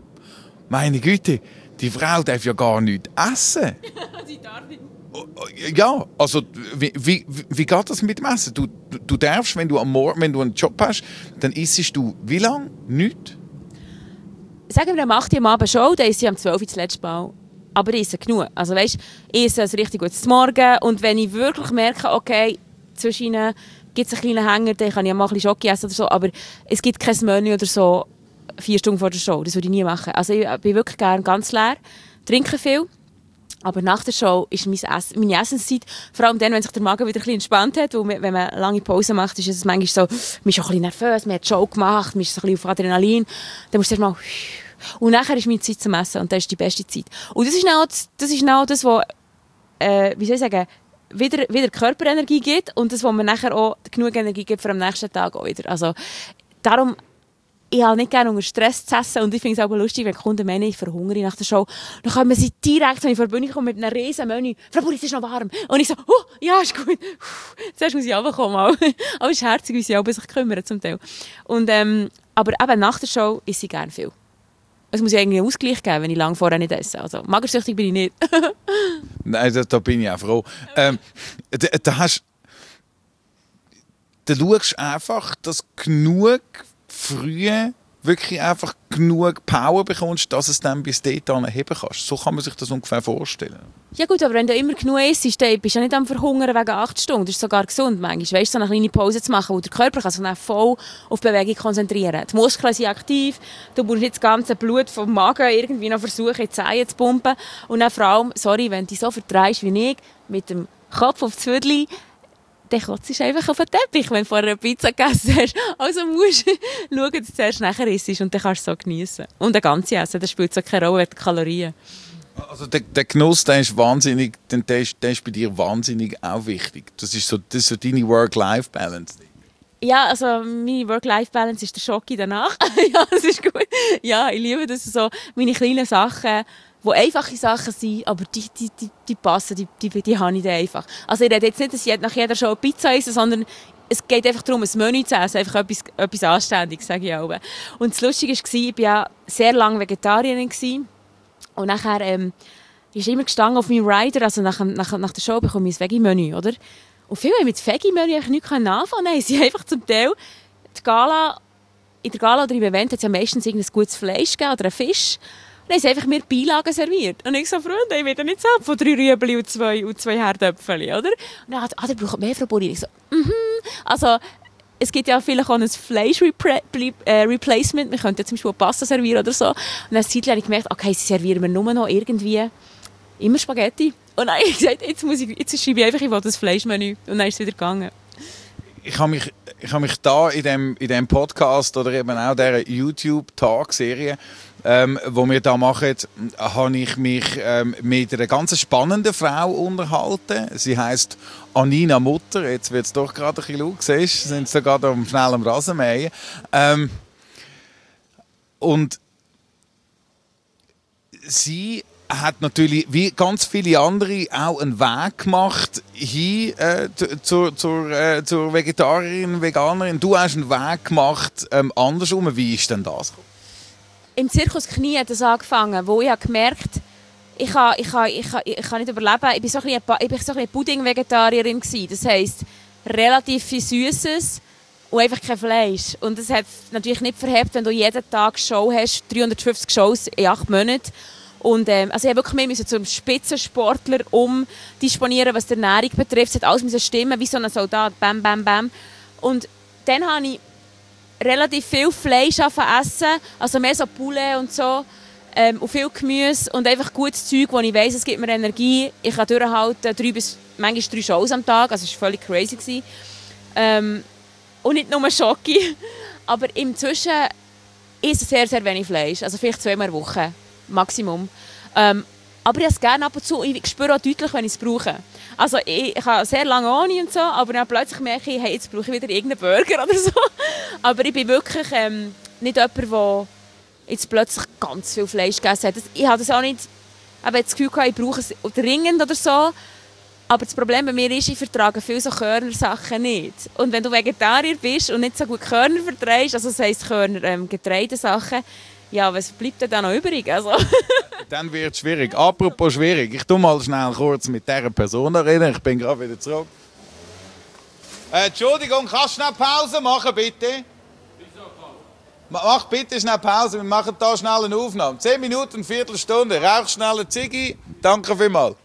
meine Güte, die Frau darf ja gar nichts essen. Sie darf nicht. Ja, also wie, wie, wie geht das mit dem Essen? Du, du, du darfst, wenn du am Morgen, wenn du einen Job hast, dann isst du wie lange? Nichts? Sagen wir, am acht Uhr am Abend schon, dann ist sie am zwölf Uhr das letzte Mal. Aber ich esse genug. Also weißt, ich esse ein richtig gutes Morgen. Und wenn ich wirklich merke, okay, zwischen ihnen gibt es einen kleinen Hänger, dann kann ich mal ein bisschen Schoki essen oder so, aber es gibt kein Menü oder so vier Stunden vor der Show, das würde ich nie machen. Also ich bin wirklich gerne ganz leer, trinke viel, aber nach der Show ist mein Essen, meine Essenszeit, vor allem dann, wenn sich der Magen wieder ein bisschen entspannt hat, weil wenn man lange Pause macht, ist es manchmal so, man ist auch ein bisschen nervös, man hat die Show gemacht, man ist so ein bisschen auf Adrenalin, dann musst du erst mal und nachher ist meine Zeit zum Essen und das ist die beste Zeit. Und das ist genau das, das, ist genau das was, äh, wie soll ich sagen, wieder, wieder Körperenergie gibt und das, wo man nachher auch genug Energie gibt für am nächsten Tag auch wieder. Also, darum, ich habe nicht gerne unter Stress zu essen und ich finde es auch lustig, wenn Kunden meinen, ich verhungere nach der Show. Dann kommen sie direkt, wenn ich vor der Bühne komme, mit einem riesen Menü. «Frau Buri, es ist noch warm.» Und ich so, «Oh, ja, ist gut.» Zuerst muss ich runterkommen. Aber es ist herzig, wie sie auch sich kümmern zum Teil. Und, ähm, aber eben nach der Show esse ich gerne viel. Es muss ja irgendwie einen Ausgleich geben, wenn ich lange vorher nicht esse. Also, magersüchtig bin ich nicht. Nein, da, da bin ich auch froh. Ähm, da, da, hast, da schaust du einfach, dass genug früh wirklich einfach genug Power bekommst, dass es dann bis dahin heben kannst. So kann man sich das ungefähr vorstellen. Ja gut, aber wenn du immer genug isst, dann bist du ja nicht am Verhungern wegen acht Stunden. Das ist sogar gesund manchmal. Weißt du, so eine kleine Pause zu machen, wo der Körper kann sich dann voll auf die Bewegung konzentrieren. Die Muskeln sind aktiv, du musst nicht das ganze Blut vom Magen irgendwie noch versuchen, in die Zehen zu pumpen. Und dann vor allem, sorry, wenn du dich so verdrehst wie ich, mit dem Kopf auf das Viertel, dann kotzt du einfach auf den Teppich, wenn du vorher eine Pizza gegessen hast. Also musst du schauen, dass du zuerst nachher isst und dann kannst du es so geniessen. Und eine ganze essen, das spielt so keine Rolle, die Kalorien. Also der, der Genuss, der ist wahnsinnig, der ist, der ist bei dir wahnsinnig auch wichtig. Das ist so, das ist so deine Work-Life-Balance. Ja, also meine Work-Life-Balance ist der Schocki danach. Ja, das ist gut. Ja, ich liebe das so, meine kleinen Sachen, die einfache Sachen sind, aber die, die, die, die passen, die, die, die habe ich dann einfach. Also ich rede jetzt nicht, dass ich nach jeder Show Pizza esse, sondern es geht einfach darum, ein Menü zu essen, einfach etwas, etwas Anständiges, sage ich auch. Und das Lustige war, ich war ja sehr lange Vegetarierin. Und nachher ähm, ist immer gestanden auf meinem Rider, also nach, nach, nach der Show bekomme ich ein Veggie-Menü, oder? Und viele haben mit dem Veggie-Menü eigentlich nichts anfangen können. Sie haben einfach zum Teil die Gala, in der Gala oder im Event hat es ja meistens ein gutes Fleisch gegeben oder einen Fisch. Und dann haben sie einfach mir Beilagen serviert. Und ich so, Freunde, ich will nicht so von drei Rüebli und zwei, und zwei Herdöpfchen, oder? Und dann hat ah, der braucht mehr, Frau Burri. Ich so, mhm. Also, es gibt ja vielleicht auch ein Fleisch-Replacement. Wir könnten zum Beispiel Pasta servieren oder so. Und dann habe ich gemerkt, okay, sie servieren mir nur noch irgendwie immer Spaghetti. Und dann habe ich gesagt, jetzt, muss ich, jetzt schreibe ich einfach, ich will das Fleischmenü. Und dann ist es wieder gegangen. Ich habe mich, ich habe mich da in dem, in dem Podcast oder eben auch dieser YouTube-Talk-Serie, ähm, wo wir da machen, habe ich mich ähm, mit einer ganz spannenden Frau unterhalten. Sie heisst Anina Mutter. Jetzt wird es doch gerade ein bisschen laut. Siehst du, sind sie gerade am schnell am Rasenmähen. Ähm, und sie hat natürlich, wie ganz viele andere, auch einen Weg gemacht hin äh, zur, zur, äh, zur Vegetarierin, Veganerin. Du hast einen Weg gemacht ähm, andersrum. Wie ist denn das? Im Zirkus Knie hat es angefangen, wo ich habe gemerkt ich kann, ich, kann, ich, kann, ich kann nicht überleben. Ich war so ein bisschen so eine Pudding-Vegetarierin. Das heisst, relativ viel Süßes und einfach kein Fleisch. Und das hat natürlich nicht verhebt, wenn du jeden Tag Show hast, dreihundertfünfzig Shows in acht Monaten. Und, ähm, also ich musste wirklich mehr zum Spitzensportler umdisponieren, was die Ernährung betrifft. Es hat alles stimmen, wie so ein Soldat. Bam, bam, bam. Und dann habe ich relativ viel Fleisch essen, also mehr so Poulet und so, ähm, und viel Gemüse und einfach gutes Zeug, wo ich weiss, es gibt mir Energie. Ich kann durchhalten, drei bis manchmal drei Shows am Tag, also es war völlig crazy. Ähm, und nicht nur Schoki, aber inzwischen ist es sehr, sehr wenig Fleisch, also vielleicht zweimal in der Woche, Maximum. Ähm, aber ich esse es gerne ab und zu, ich spüre auch deutlich, wenn ich es brauche. Also ich, ich habe sehr lange ohne und so, aber dann plötzlich merke ich, hey, jetzt brauche ich wieder irgendeinen Burger oder so. Aber ich bin wirklich ähm, nicht jemand, der jetzt plötzlich ganz viel Fleisch gegessen hat. Ich habe das auch nicht, aber das Gefühl gehabt, ich brauche es dringend oder so. Aber das Problem bei mir ist, ich vertrage viele so Körnersachen nicht. Und wenn du Vegetarier bist und nicht so gut Körner verträgst, also das heisst Körner, ähm, Getreidesachen, ja, was bleibt denn da noch übrig? Also. Dann wird es schwierig. Apropos schwierig, ich tue mal schnell kurz mit dieser Person reden. Ich bin gerade wieder zurück. Äh, Entschuldigung, kannst du schnell Pause machen, bitte? Mach bitte schnell Pause, wir machen da schnell eine Aufnahme. Zehn Minuten, eine Viertelstunde. Rauch schnell eine Ziggy. Danke vielmals.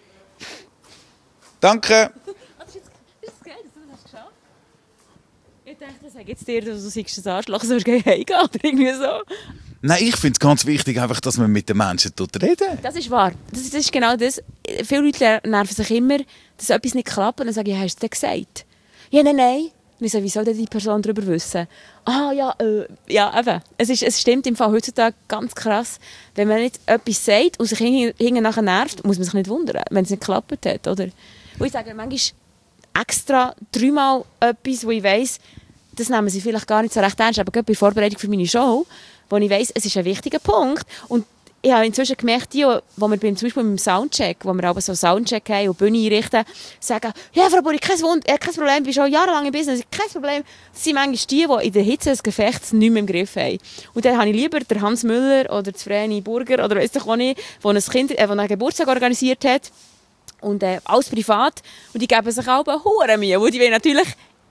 Danke. Das ist jetzt geil, dass du das geschafft hast. Ich dachte, ich sage jetzt dir, dass du siehst das Arschloch, sonst geh heimgehen oder irgendwie so. Nein, ich finde es ganz wichtig, einfach, dass man mit den Menschen reden. Das ist wahr. Das, das ist genau das. Viele Leute nerven sich immer, dass etwas nicht klappt. Und dann sage ich, hast du das gesagt? Ja, nein, nein. Und ich sage, wie soll denn die Person darüber wissen? Ah, ja, äh, ja, eben. Es, ist, es stimmt im Fall heutzutage ganz krass. Wenn man nicht etwas sagt und sich hinten nachher nervt, muss man sich nicht wundern, wenn es nicht geklappt hat, oder? Und ich sage manchmal extra dreimal etwas, wo ich weiss, das nehmen sie vielleicht gar nicht so recht ernst, aber gerade bei der Vorbereitung für meine Show, wo ich weiss, es ist ein wichtiger Punkt. Und ich habe inzwischen gemerkt, die, wo wir beim, zum Beispiel beim Soundcheck, wo wir aber so Soundcheck haben und Bühne einrichten, sagen, ja, Frau Burri, kein, Wund, äh, kein Problem, ich bin schon jahrelang im Business, kein Problem. Das sind manchmal die, die in der Hitze des Gefechts nicht mehr im Griff haben. Und dann habe ich lieber den Hans Müller oder den Vreni Burger oder weiss doch auch nicht, der ein Kind, äh, einen Geburtstag organisiert hat. Und äh, alles privat. Und die geben sich auch eine hohe Mühe, weil die wollen natürlich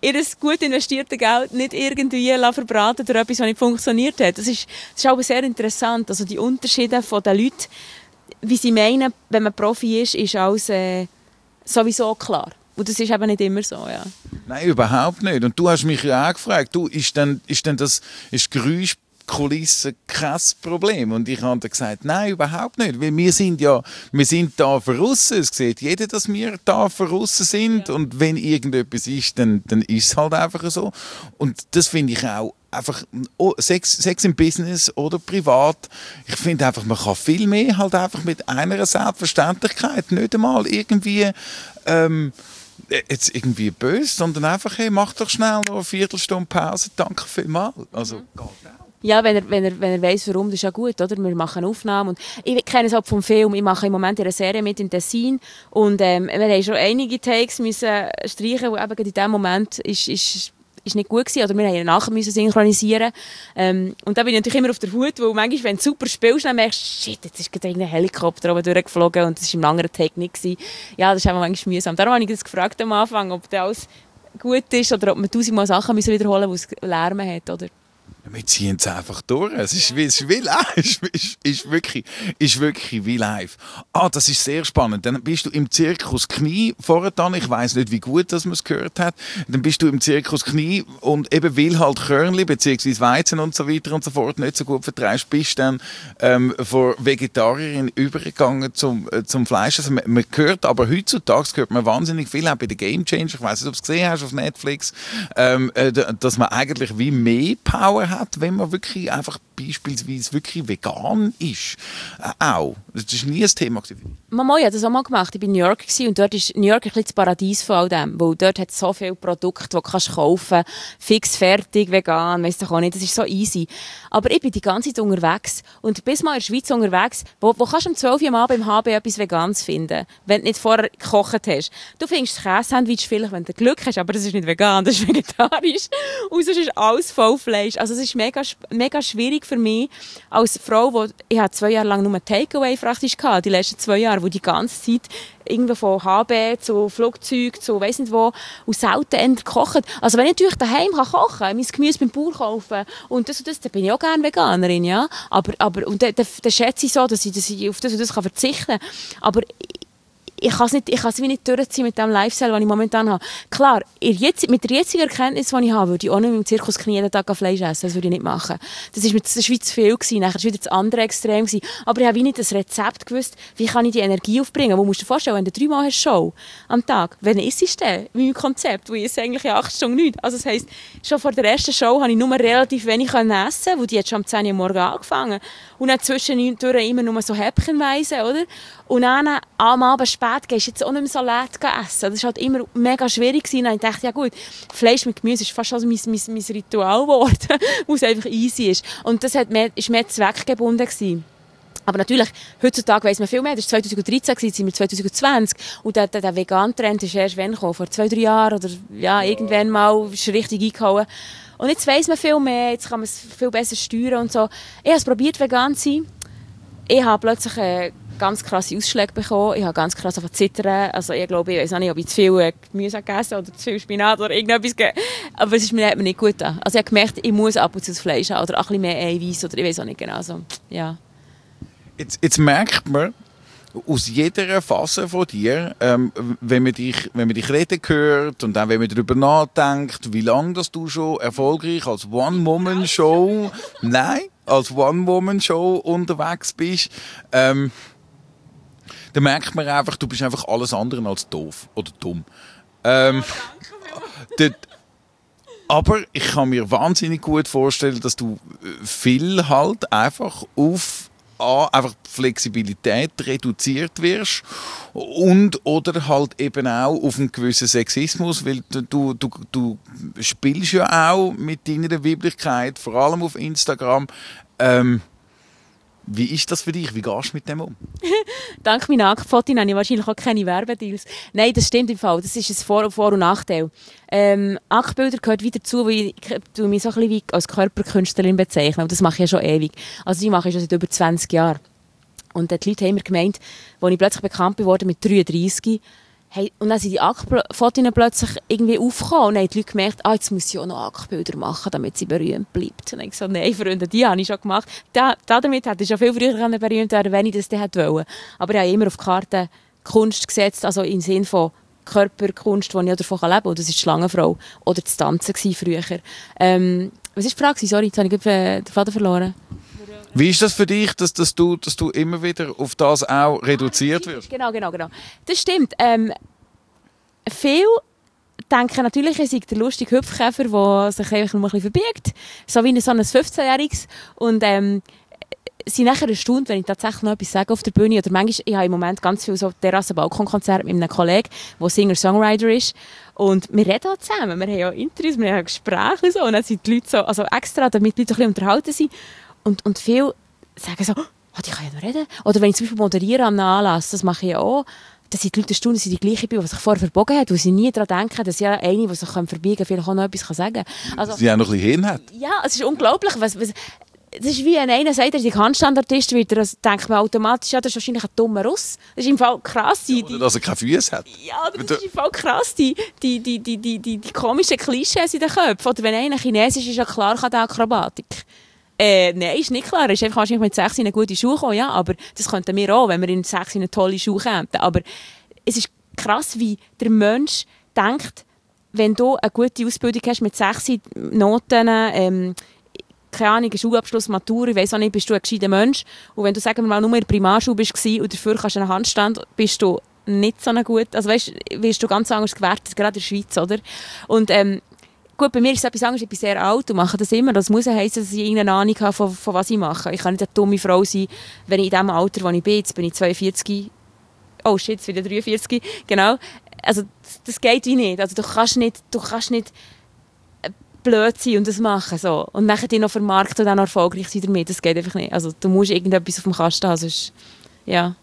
ihr gut investiertes Geld nicht irgendwie verbraten durch etwas, was nicht funktioniert hat. Das ist, das ist aber sehr interessant. Also die Unterschiede von den Leuten, wie sie meinen, wenn man Profi ist, ist alles äh, sowieso klar. Und das ist eben nicht immer so, ja. Nein, überhaupt nicht. Und du hast mich ja auch gefragt, du, ist denn, ist denn das ist Geräusch Kulisse kein Problem. Und ich habe dann gesagt, nein, überhaupt nicht. Weil wir sind ja, wir sind da voraus. Es sieht jeder, dass wir da voraus sind. Ja. Und wenn irgendetwas ist, dann, dann ist es halt einfach so. Und das finde ich auch einfach, oh, Sex, Sex im Business oder privat. Ich finde einfach, man kann viel mehr halt einfach mit einer Selbstverständlichkeit. Nicht einmal irgendwie, ähm, jetzt irgendwie böse, sondern einfach, hey, mach doch schnell noch eine Viertelstunde Pause. Danke vielmals. Also, mhm. geht auch. Ja, wenn er, wenn er, wenn er weiss, warum, das ist ja gut, oder? Wir machen Aufnahmen. Und ich kenne es auch vom Film. Ich mache im Moment eine Serie mit im Tessin. Und ähm, wir haben schon einige Takes müssen streichen, die eben in diesem Moment ist, ist, ist nicht gut war. Oder wir mussten nachher müssen synchronisieren. Ähm, und da bin ich natürlich immer auf der Hut, weil manchmal, wenn du super spielst, dann merkst du, shit, jetzt ist gerade ein Helikopter oben durchgeflogen und das war im anderen Take nicht gewesen. Ja, das ist einfach manchmal mühsam. Darum habe ich das gefragt am Anfang, ob das alles gut ist oder ob man tausendmal Sachen müssen wiederholen müssen, weil es Lärm hat, oder? Wir ziehen es einfach durch. Es ist wie, es ist wie live. Es ist, ist, wirklich, ist wirklich wie live. Ah, das ist sehr spannend. Dann bist du im Zirkus Knie vorgetan. Ich weiss nicht, wie gut dass man es gehört hat. Dann bist du im Zirkus Knie und eben weil halt Körnli bzw. Weizen und so weiter und so fort nicht so gut vertreibst, bist dann ähm, von Vegetarierin übergegangen zum, äh, zum Fleisch. Also man, man hört, aber heutzutage hört man wahnsinnig viel, auch bei den Game Changer. Ich weiss nicht, ob du es gesehen hast auf Netflix, ähm, äh, dass man eigentlich wie mehr Power hat, wenn man wirklich einfach beispielsweise wirklich vegan ist. Äh, auch. Das war nie ein Thema. Mama, ich habe das auch mal gemacht. Ich war in New York und dort ist New York ein bisschen das Paradies von all dem. Weil dort hat es so viele Produkte, die du kaufen kannst. Fix, fertig, vegan, weiss doch auch nicht. Das ist so easy. Aber ich bin die ganze Zeit unterwegs. Und bis mal in der Schweiz unterwegs, wo, wo kannst du um zwölf Uhr am Abend im H B etwas Veganes finden, wenn du nicht vorher gekocht hast. Du findest das Käse-Sandwich vielleicht, wenn du Glück hast, aber das ist nicht vegan, das ist vegetarisch. Und sonst ist alles voll Fleisch. Also es ist mega, mega schwierig für mich als Frau, wo ich hatte zwei Jahre lang nur Takeaway praktisch gehabt, die letzten zwei Jahre, wo die ganze Zeit irgendwo von H B zu Flugzeug zu weiss nicht wo und selten gekocht. Also wenn ich natürlich daheim kann kochen kann, mein Gemüse beim Bauer kaufen und das und das, dann bin ich auch gerne Veganerin, ja. Aber, aber und dann, dann, dann schätze ich so, dass ich, dass ich auf das und das kann verzichten kann. Aber ich kann es nicht, ich kann es wie nicht durchziehen mit dem Lifestyle, den ich momentan habe. Klar, jetzt, mit der jetzigen Erkenntnis, die ich habe, würde ich auch nicht mit dem Zirkus Knie jeden Tag Fleisch essen. Das würde ich nicht machen. Das war mir das war zu viel gewesen. Nachher war wieder das andere Extrem gewesen. Aber ich habe wie nicht das Rezept gewusst, wie kann ich die Energie aufbringen. Wo musst du dir vorstellen, wenn du dreimal hast Show am Tag, wann isst du denn? Mit meinem Konzept, wo ich esse eigentlich in acht Stunden nichts. Also das heisst, schon vor der ersten Show habe ich nur relativ wenig essen, weil die hat schon um zehn Uhr morgens angefangen. Und dann zwischendurch immer nur so häppchenweise, oder? Und dann am Abend spät gehst du jetzt auch nicht mehr Salat essen. Das war halt immer mega schwierig. Und ich dachte, ja gut, Fleisch mit Gemüse ist fast schon mein, mein, mein Ritual geworden, wo es einfach easy ist. Und das war mehr, mehr zweckgebunden gewesen. Aber natürlich, heutzutage weiss man viel mehr. Das war zweitausenddreizehn, jetzt sind wir zweitausendzwanzig. Und der, der, der Vegan-Trend ist erst wann gekommen? Vor zwei, drei Jahren oder ja, irgendwann mal ist er richtig eingehauen. Und jetzt weiss man viel mehr, jetzt kann man es viel besser steuern und so. Ich habe es probiert, vegan zu sein. Ich habe plötzlich äh, ganz krasse Ausschläge bekommen. Ich habe ganz krass angefangen zu zittern. Also ich glaube, ich weiß auch nicht, ob ich zu viel äh, Gemüse gegessen oder zu viel Spinat oder irgendetwas ge- aber es ist mir, hat mir nicht gut getan. Also ich habe gemerkt, ich muss ab und zu das Fleisch haben oder auch ein bisschen mehr Eiweiß oder ich weiß auch nicht genau. Also, ja. Jetzt, jetzt merkt man aus jeder Phase von dir, ähm, wenn, man dich, wenn man dich reden hört und auch wenn man darüber nachdenkt, wie lange dass du schon erfolgreich als One-Woman-Show, nein, als One-Woman-Show unterwegs bist, ähm, dann merkt man einfach, du bist einfach alles andere als doof oder dumm. Ähm, dort, aber ich kann mir wahnsinnig gut vorstellen, dass du viel halt einfach auf A, einfach die Flexibilität reduziert wirst und oder halt eben auch auf einen gewissen Sexismus, weil du, du, du spielst ja auch mit deiner Weiblichkeit, vor allem auf Instagram. Ähm, wie ist das für dich? Wie gehst du mit dem um? Dank meinen Angeboten habe ich wahrscheinlich auch keine Werbedeals. Nein, das stimmt im Fall. Das ist ein Vor- Vor- und Nachteil. Ähm, Aktbilder gehört wieder dazu, weil ich, ich mich so ein bisschen wie als Körperkünstlerin bezeichne. Und das mache ich ja schon ewig. Also die mache ich schon seit über zwanzig Jahren. Und die Leute haben mir gemeint, als ich plötzlich bekannt geworden mit dreiunddreißig, Hey, und dann sind die Ack-Fotos plötzlich irgendwie aufgekommen und dann haben die Leute gemerkt, ah, jetzt muss ich auch noch Ack-Bilder machen, damit sie berühmt bleibt. Und ich gesagt, nein, Freunde, die habe ich schon gemacht. Da, damit hätte ich schon viel früher berühmt werden, wenn ich das dann hätte wollen. Aber ich habe immer auf die Karte Kunst gesetzt, also im Sinne von Körperkunst, die ich davon leben kann. Und das war die Schlangenfrau. Oder das Tanzen früher. Ähm, was war die Frage? Sorry, jetzt habe ich den Faden verloren. Wie ist das für dich, dass, dass, du, dass du immer wieder auf das auch reduziert wirst? Genau, genau, genau. Das stimmt. Ähm, viele denken natürlich, ich sei der lustige Hüpfkäfer, der sich einfach nur ein bisschen verbiegt. So wie so ein fünfzehnjähriges. Und ähm, sind nachher erstaunt, wenn ich tatsächlich noch etwas sage auf der Bühne. Oder manchmal, ich habe im Moment ganz viel so Terrassen-Balkonkonzerte mit einem Kollegen, der Singer-Songwriter ist. Und wir reden auch zusammen. Wir haben ja Interviews, wir haben Gespräche und so. Und dann sind die Leute so, also extra, damit die Leute ein bisschen unterhalten sind. Und, und viele sagen so, oh, die kann ja noch reden. Oder wenn ich zum Beispiel moderiere an einem Anlass, das mache ich ja auch, dann sind die Leute erstaunt, dass ich die gleiche bin, die sich vorher verbogen hat, weil sie nie daran denken, dass ja eine, die sich verbiegen kann, vielleicht auch noch etwas sagen kann. Also, sie auch noch ein bisschen Hirn hat. Ja, es ist unglaublich. Was, was, das ist wie, wenn einer sagt, er ist Handstandartist, wird, dann denkt man automatisch, ja, das ist wahrscheinlich ein dummer Russ. Das ist im Fall krass. Die, ja, oder dass er keine Füße hat. Ja, das ist im Fall krass, die, die, die, die, die, die, die komischen Klischees in den Köpfen. Oder wenn einer Chinesisch ist, ist ja klar, kann der Akrobatik. Äh, nein, ist nicht klar. Er ist einfach wahrscheinlich mit sechs in eine gute Schuhe gekommen, ja, aber das könnten wir auch, wenn wir in sechs in eine tolle Schuhe kämen. Aber es ist krass, wie der Mensch denkt, wenn du eine gute Ausbildung hast mit sechs Noten, ähm, keine Ahnung, einen Schulabschluss, Matura, ich weiss auch nicht, bist du ein gescheiter Mensch. Und wenn du, sagen wir mal, nur in der Primarschule bist und dafür kannst du einen Handstand, bist du nicht so gut. Also weißt, wirst du ganz anders gewertet, gerade in der Schweiz, oder? Und ähm, gut, bei mir ist es etwas anderes, ich bin sehr alt und mache das immer. Das muss heissen, dass ich irgendeine Ahnung habe, von, von was ich mache. Ich kann nicht eine dumme Frau sein, wenn ich in dem Alter, wo ich bin, jetzt bin ich zweiundvierzig, oh shit, jetzt wieder dreiundvierzig, genau. Also das, das geht wie nicht. Also du kannst nicht, du kannst nicht blöd sein und das machen. So. Und dann dich noch vermarkten und dann noch erfolgreich sein damit. Das geht einfach nicht. Also du musst irgendetwas auf dem Kasten haben, sonst, ja.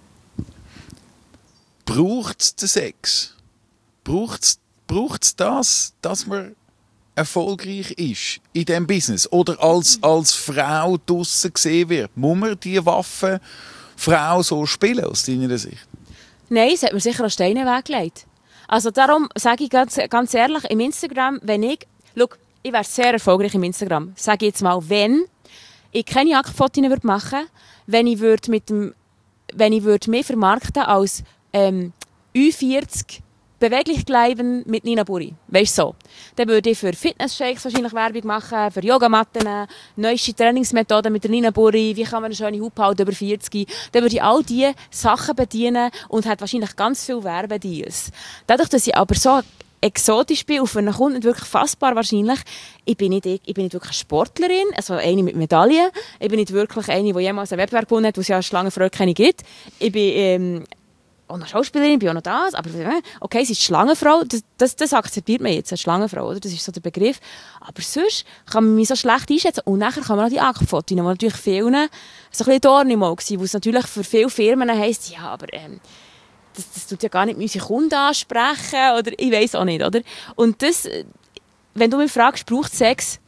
Braucht es den Sex? Braucht es das, dass man erfolgreich ist in diesem Business? Oder als, als Frau draussen gesehen wird? Muss man diese Waffenfrau so spielen, aus deiner Sicht? Nein, es hat mir sicher an Steine weggelegt. Also darum sage ich ganz, ganz ehrlich, im Instagram, wenn ich... Schau, ich wäre sehr erfolgreich im Instagram. Sage ich jetzt mal, wenn ich keine Jagdfotos machen würde, wenn ich würde mit dem, wenn ich würde mehr vermarkten als ähm, Ü vierzig beweglich bleiben mit Nina Buri. Weißt du so? Dann würde ich für Fitness-Shakes wahrscheinlich Werbung machen, für Yogamatten, neueste Trainingsmethoden mit der Nina Buri, wie kann man eine schöne Haut halten über vierzig. Dann würde ich all diese Sachen bedienen und hat wahrscheinlich ganz viele Werbedeals. Dadurch, dass ich aber so exotisch bin, auf einen Kunden wirklich fassbar wahrscheinlich, ich bin, nicht, ich bin nicht wirklich eine Sportlerin, also eine mit Medaillen. Ich bin nicht wirklich eine, die jemals einen Wettbewerb gewonnen hat, wo es ja Schlangenfrau keine gibt. Ich bin ähm, auch noch Schauspielerin, bin auch noch das, aber okay, sie ist Schlangenfrau, das, das, das akzeptiert man jetzt, eine Schlangenfrau, oder? Das ist so der Begriff. Aber sonst kann man mich so schlecht einschätzen. Und nachher kann man auch die Ack-Fotos, die natürlich vielen so ein bisschen Dorn im Auge waren, wo es natürlich für viele Firmen heisst, ja, aber ähm, das, das tut ja gar nicht unsere Kunden ansprechen, oder ich weiss auch nicht, oder? Und das, wenn du mich fragst, braucht Sex,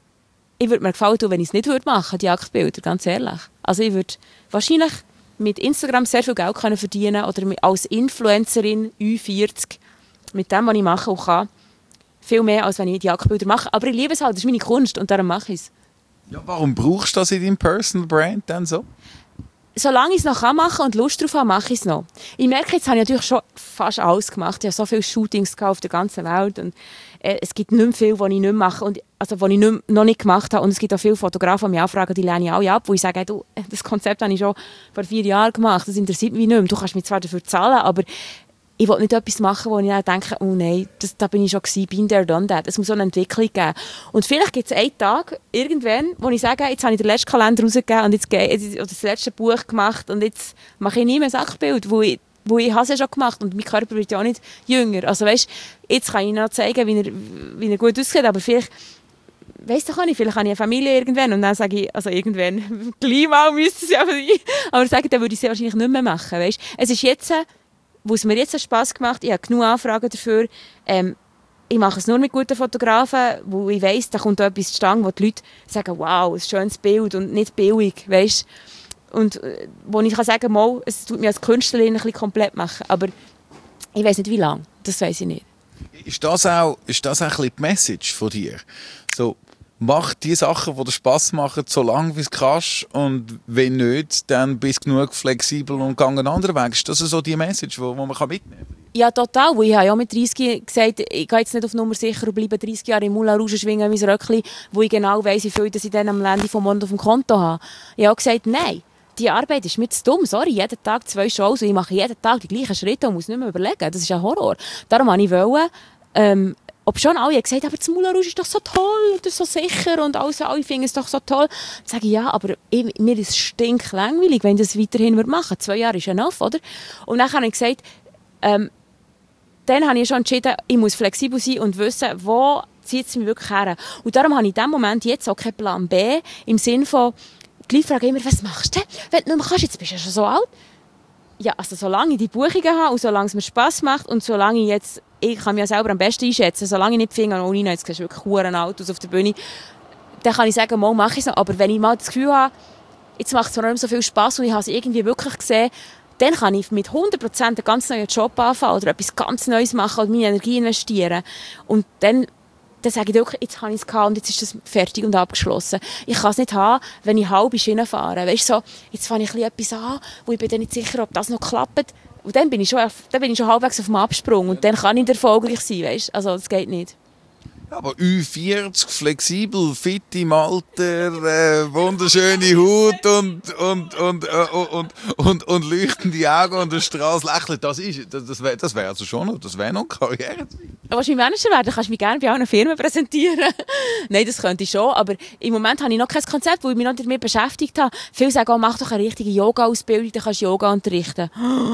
ich würde mir gefallen tun, wenn ich es nicht machen würde, die Aktbilder, ganz ehrlich. Also ich würde wahrscheinlich mit Instagram sehr viel Geld können verdienen oder als Influencerin Ü vierzig mit dem, was ich mache und kann, viel mehr, als wenn ich die Jagdbilder mache. Aber ich liebe es halt, das ist meine Kunst und darum mache ich es. Ja, warum brauchst du das in deinem Personal Brand dann so? Solange ich es noch machen kann und Lust darauf habe, mache ich es noch. Ich merke, jetzt habe ich natürlich schon fast alles gemacht. Ich habe so viele Shootings auf der ganzen Welt und äh, es gibt nicht mehr viel, was ich nicht mache, und, also was ich nicht, noch nicht gemacht habe. Und es gibt auch viele Fotografen, die mich anfragen, die lehne ich alle ab, wo ich sage, hey, du, das Konzept habe ich schon vor vier Jahren gemacht, das interessiert mich nicht mehr. Du kannst mich zwar dafür zahlen, aber ich will nicht etwas machen, wo ich dann denke, oh nein, das, da bin ich schon gewesen, bin there, done that. Es muss so eine Entwicklung geben. Und vielleicht gibt es einen Tag, irgendwann, wo ich sage, jetzt habe ich den letzten Kalender rausgegeben und jetzt gehe, oder das letzte Buch gemacht und jetzt mache ich nie mehr ein Sachbild, wo ich, wo ich habe es ja schon gemacht und mein Körper wird ja auch nicht jünger. Also weißt, jetzt kann ich noch zeigen, wie er, wie er gut aussieht, aber vielleicht, weiss doch auch nicht, vielleicht habe ich eine Familie irgendwann und dann sage ich, also irgendwann, gleich mal müsste es ja sein, aber sage, dann würde ich es wahrscheinlich nicht mehr machen. Weißt? Es ist jetzt, wo es mir jetzt Spass gemacht hat, ich habe genug Anfragen dafür. Ähm, ich mache es nur mit guten Fotografen, wo ich weiss, da kommt etwas zustande, wo die Leute sagen, wow, ein schönes Bild und nicht billig, weißt? Und äh, wo ich kann sagen, mal, es tut mich als Künstlerin ein bisschen komplett machen. Aber Ich weiss nicht, wie lange. Das weiss ich nicht. Ist das auch, ist das auch ein bisschen die Message von dir? So, mach die Sachen, die dir Spass machen, so lange wie du kannst. Und wenn nicht, dann bist du genug flexibel und geh einen anderen Weg. Ist das so die Message, die man mitnehmen kann? Ja, total. Ich habe ja mit dreißig gesagt, ich gehe jetzt nicht auf Nummer sicher und bleibe dreißig Jahre im Moulin Rouge schwingen, mein Röckchen, wo ich genau weiss, wie viel ich dann am Ende vom Monat auf dem Konto habe. Ich habe gesagt, nein, die Arbeit ist mir zu dumm. Sorry, jeden Tag zwei Shows und ich mache jeden Tag die gleichen Schritte und muss nicht mehr überlegen. Das ist ein Horror. Darum wollte ich, ähm, ob schon alle haben gesagt, aber das Moulin Rouge ist doch so toll und das ist so sicher und alle, alle finden es doch so toll. Dann sage ich, ja, aber ich, mir ist es stinklangweilig, wenn ich das weiterhin machen würde. Zwei Jahre ist enough, oder? Und dann habe ich gesagt, ähm, dann habe ich schon entschieden, ich muss flexibel sein und wissen, wo zieht es mich wirklich her. Und darum habe ich in diesem Moment jetzt auch keinen Plan B, im Sinne von, die Leute fragen immer, was machst du denn, wenn du nicht mehr kannst, jetzt bist du ja schon so alt. Ja, also solange ich die Buchungen habe und solange es mir Spass macht und solange ich jetzt, ich kann mich ja selber am besten einschätzen, solange ich nicht finde, oh Nina, jetzt siehst du wirklich verdammt alt aus auf der Bühne, dann kann ich sagen, mal mache ich es noch. Aber wenn ich mal das Gefühl habe, jetzt macht es mir nicht mehr so viel Spass und ich habe es irgendwie wirklich gesehen, dann kann ich mit hundert Prozent einen ganz neuen Job anfangen oder etwas ganz Neues machen oder meine Energie investieren. Und dann, dann sage ich dir, jetzt habe ich es gehabt und jetzt ist es fertig und abgeschlossen. Ich kann es nicht haben, wenn ich halbe Schiene fahre. Weißt, so, jetzt fange ich etwas an, wo ich bin dann nicht sicher, ob das noch klappt. Und dann bin ich schon, dann bin ich schon halbwegs auf dem Absprung und dann kann ich erfolgreich sein. Weißt? Also das geht nicht. Aber Ü vierzig, flexibel, fit im Alter, äh, wunderschöne Haut und, und, und, äh, und, und, und leuchtende Augen und ein strahlendes Lächeln, das ist, das, das wäre das wär also schon noch, das wäre noch Karriere. Willst du mein Manager werden, kannst du mich gerne bei allen Firmen präsentieren. Nein, das könnte ich schon, aber im Moment habe ich noch kein Konzept, wo ich mich noch damit beschäftigt habe. Viele sagen, oh, mach doch eine richtige Yoga-Ausbildung, dann kannst du Yoga unterrichten.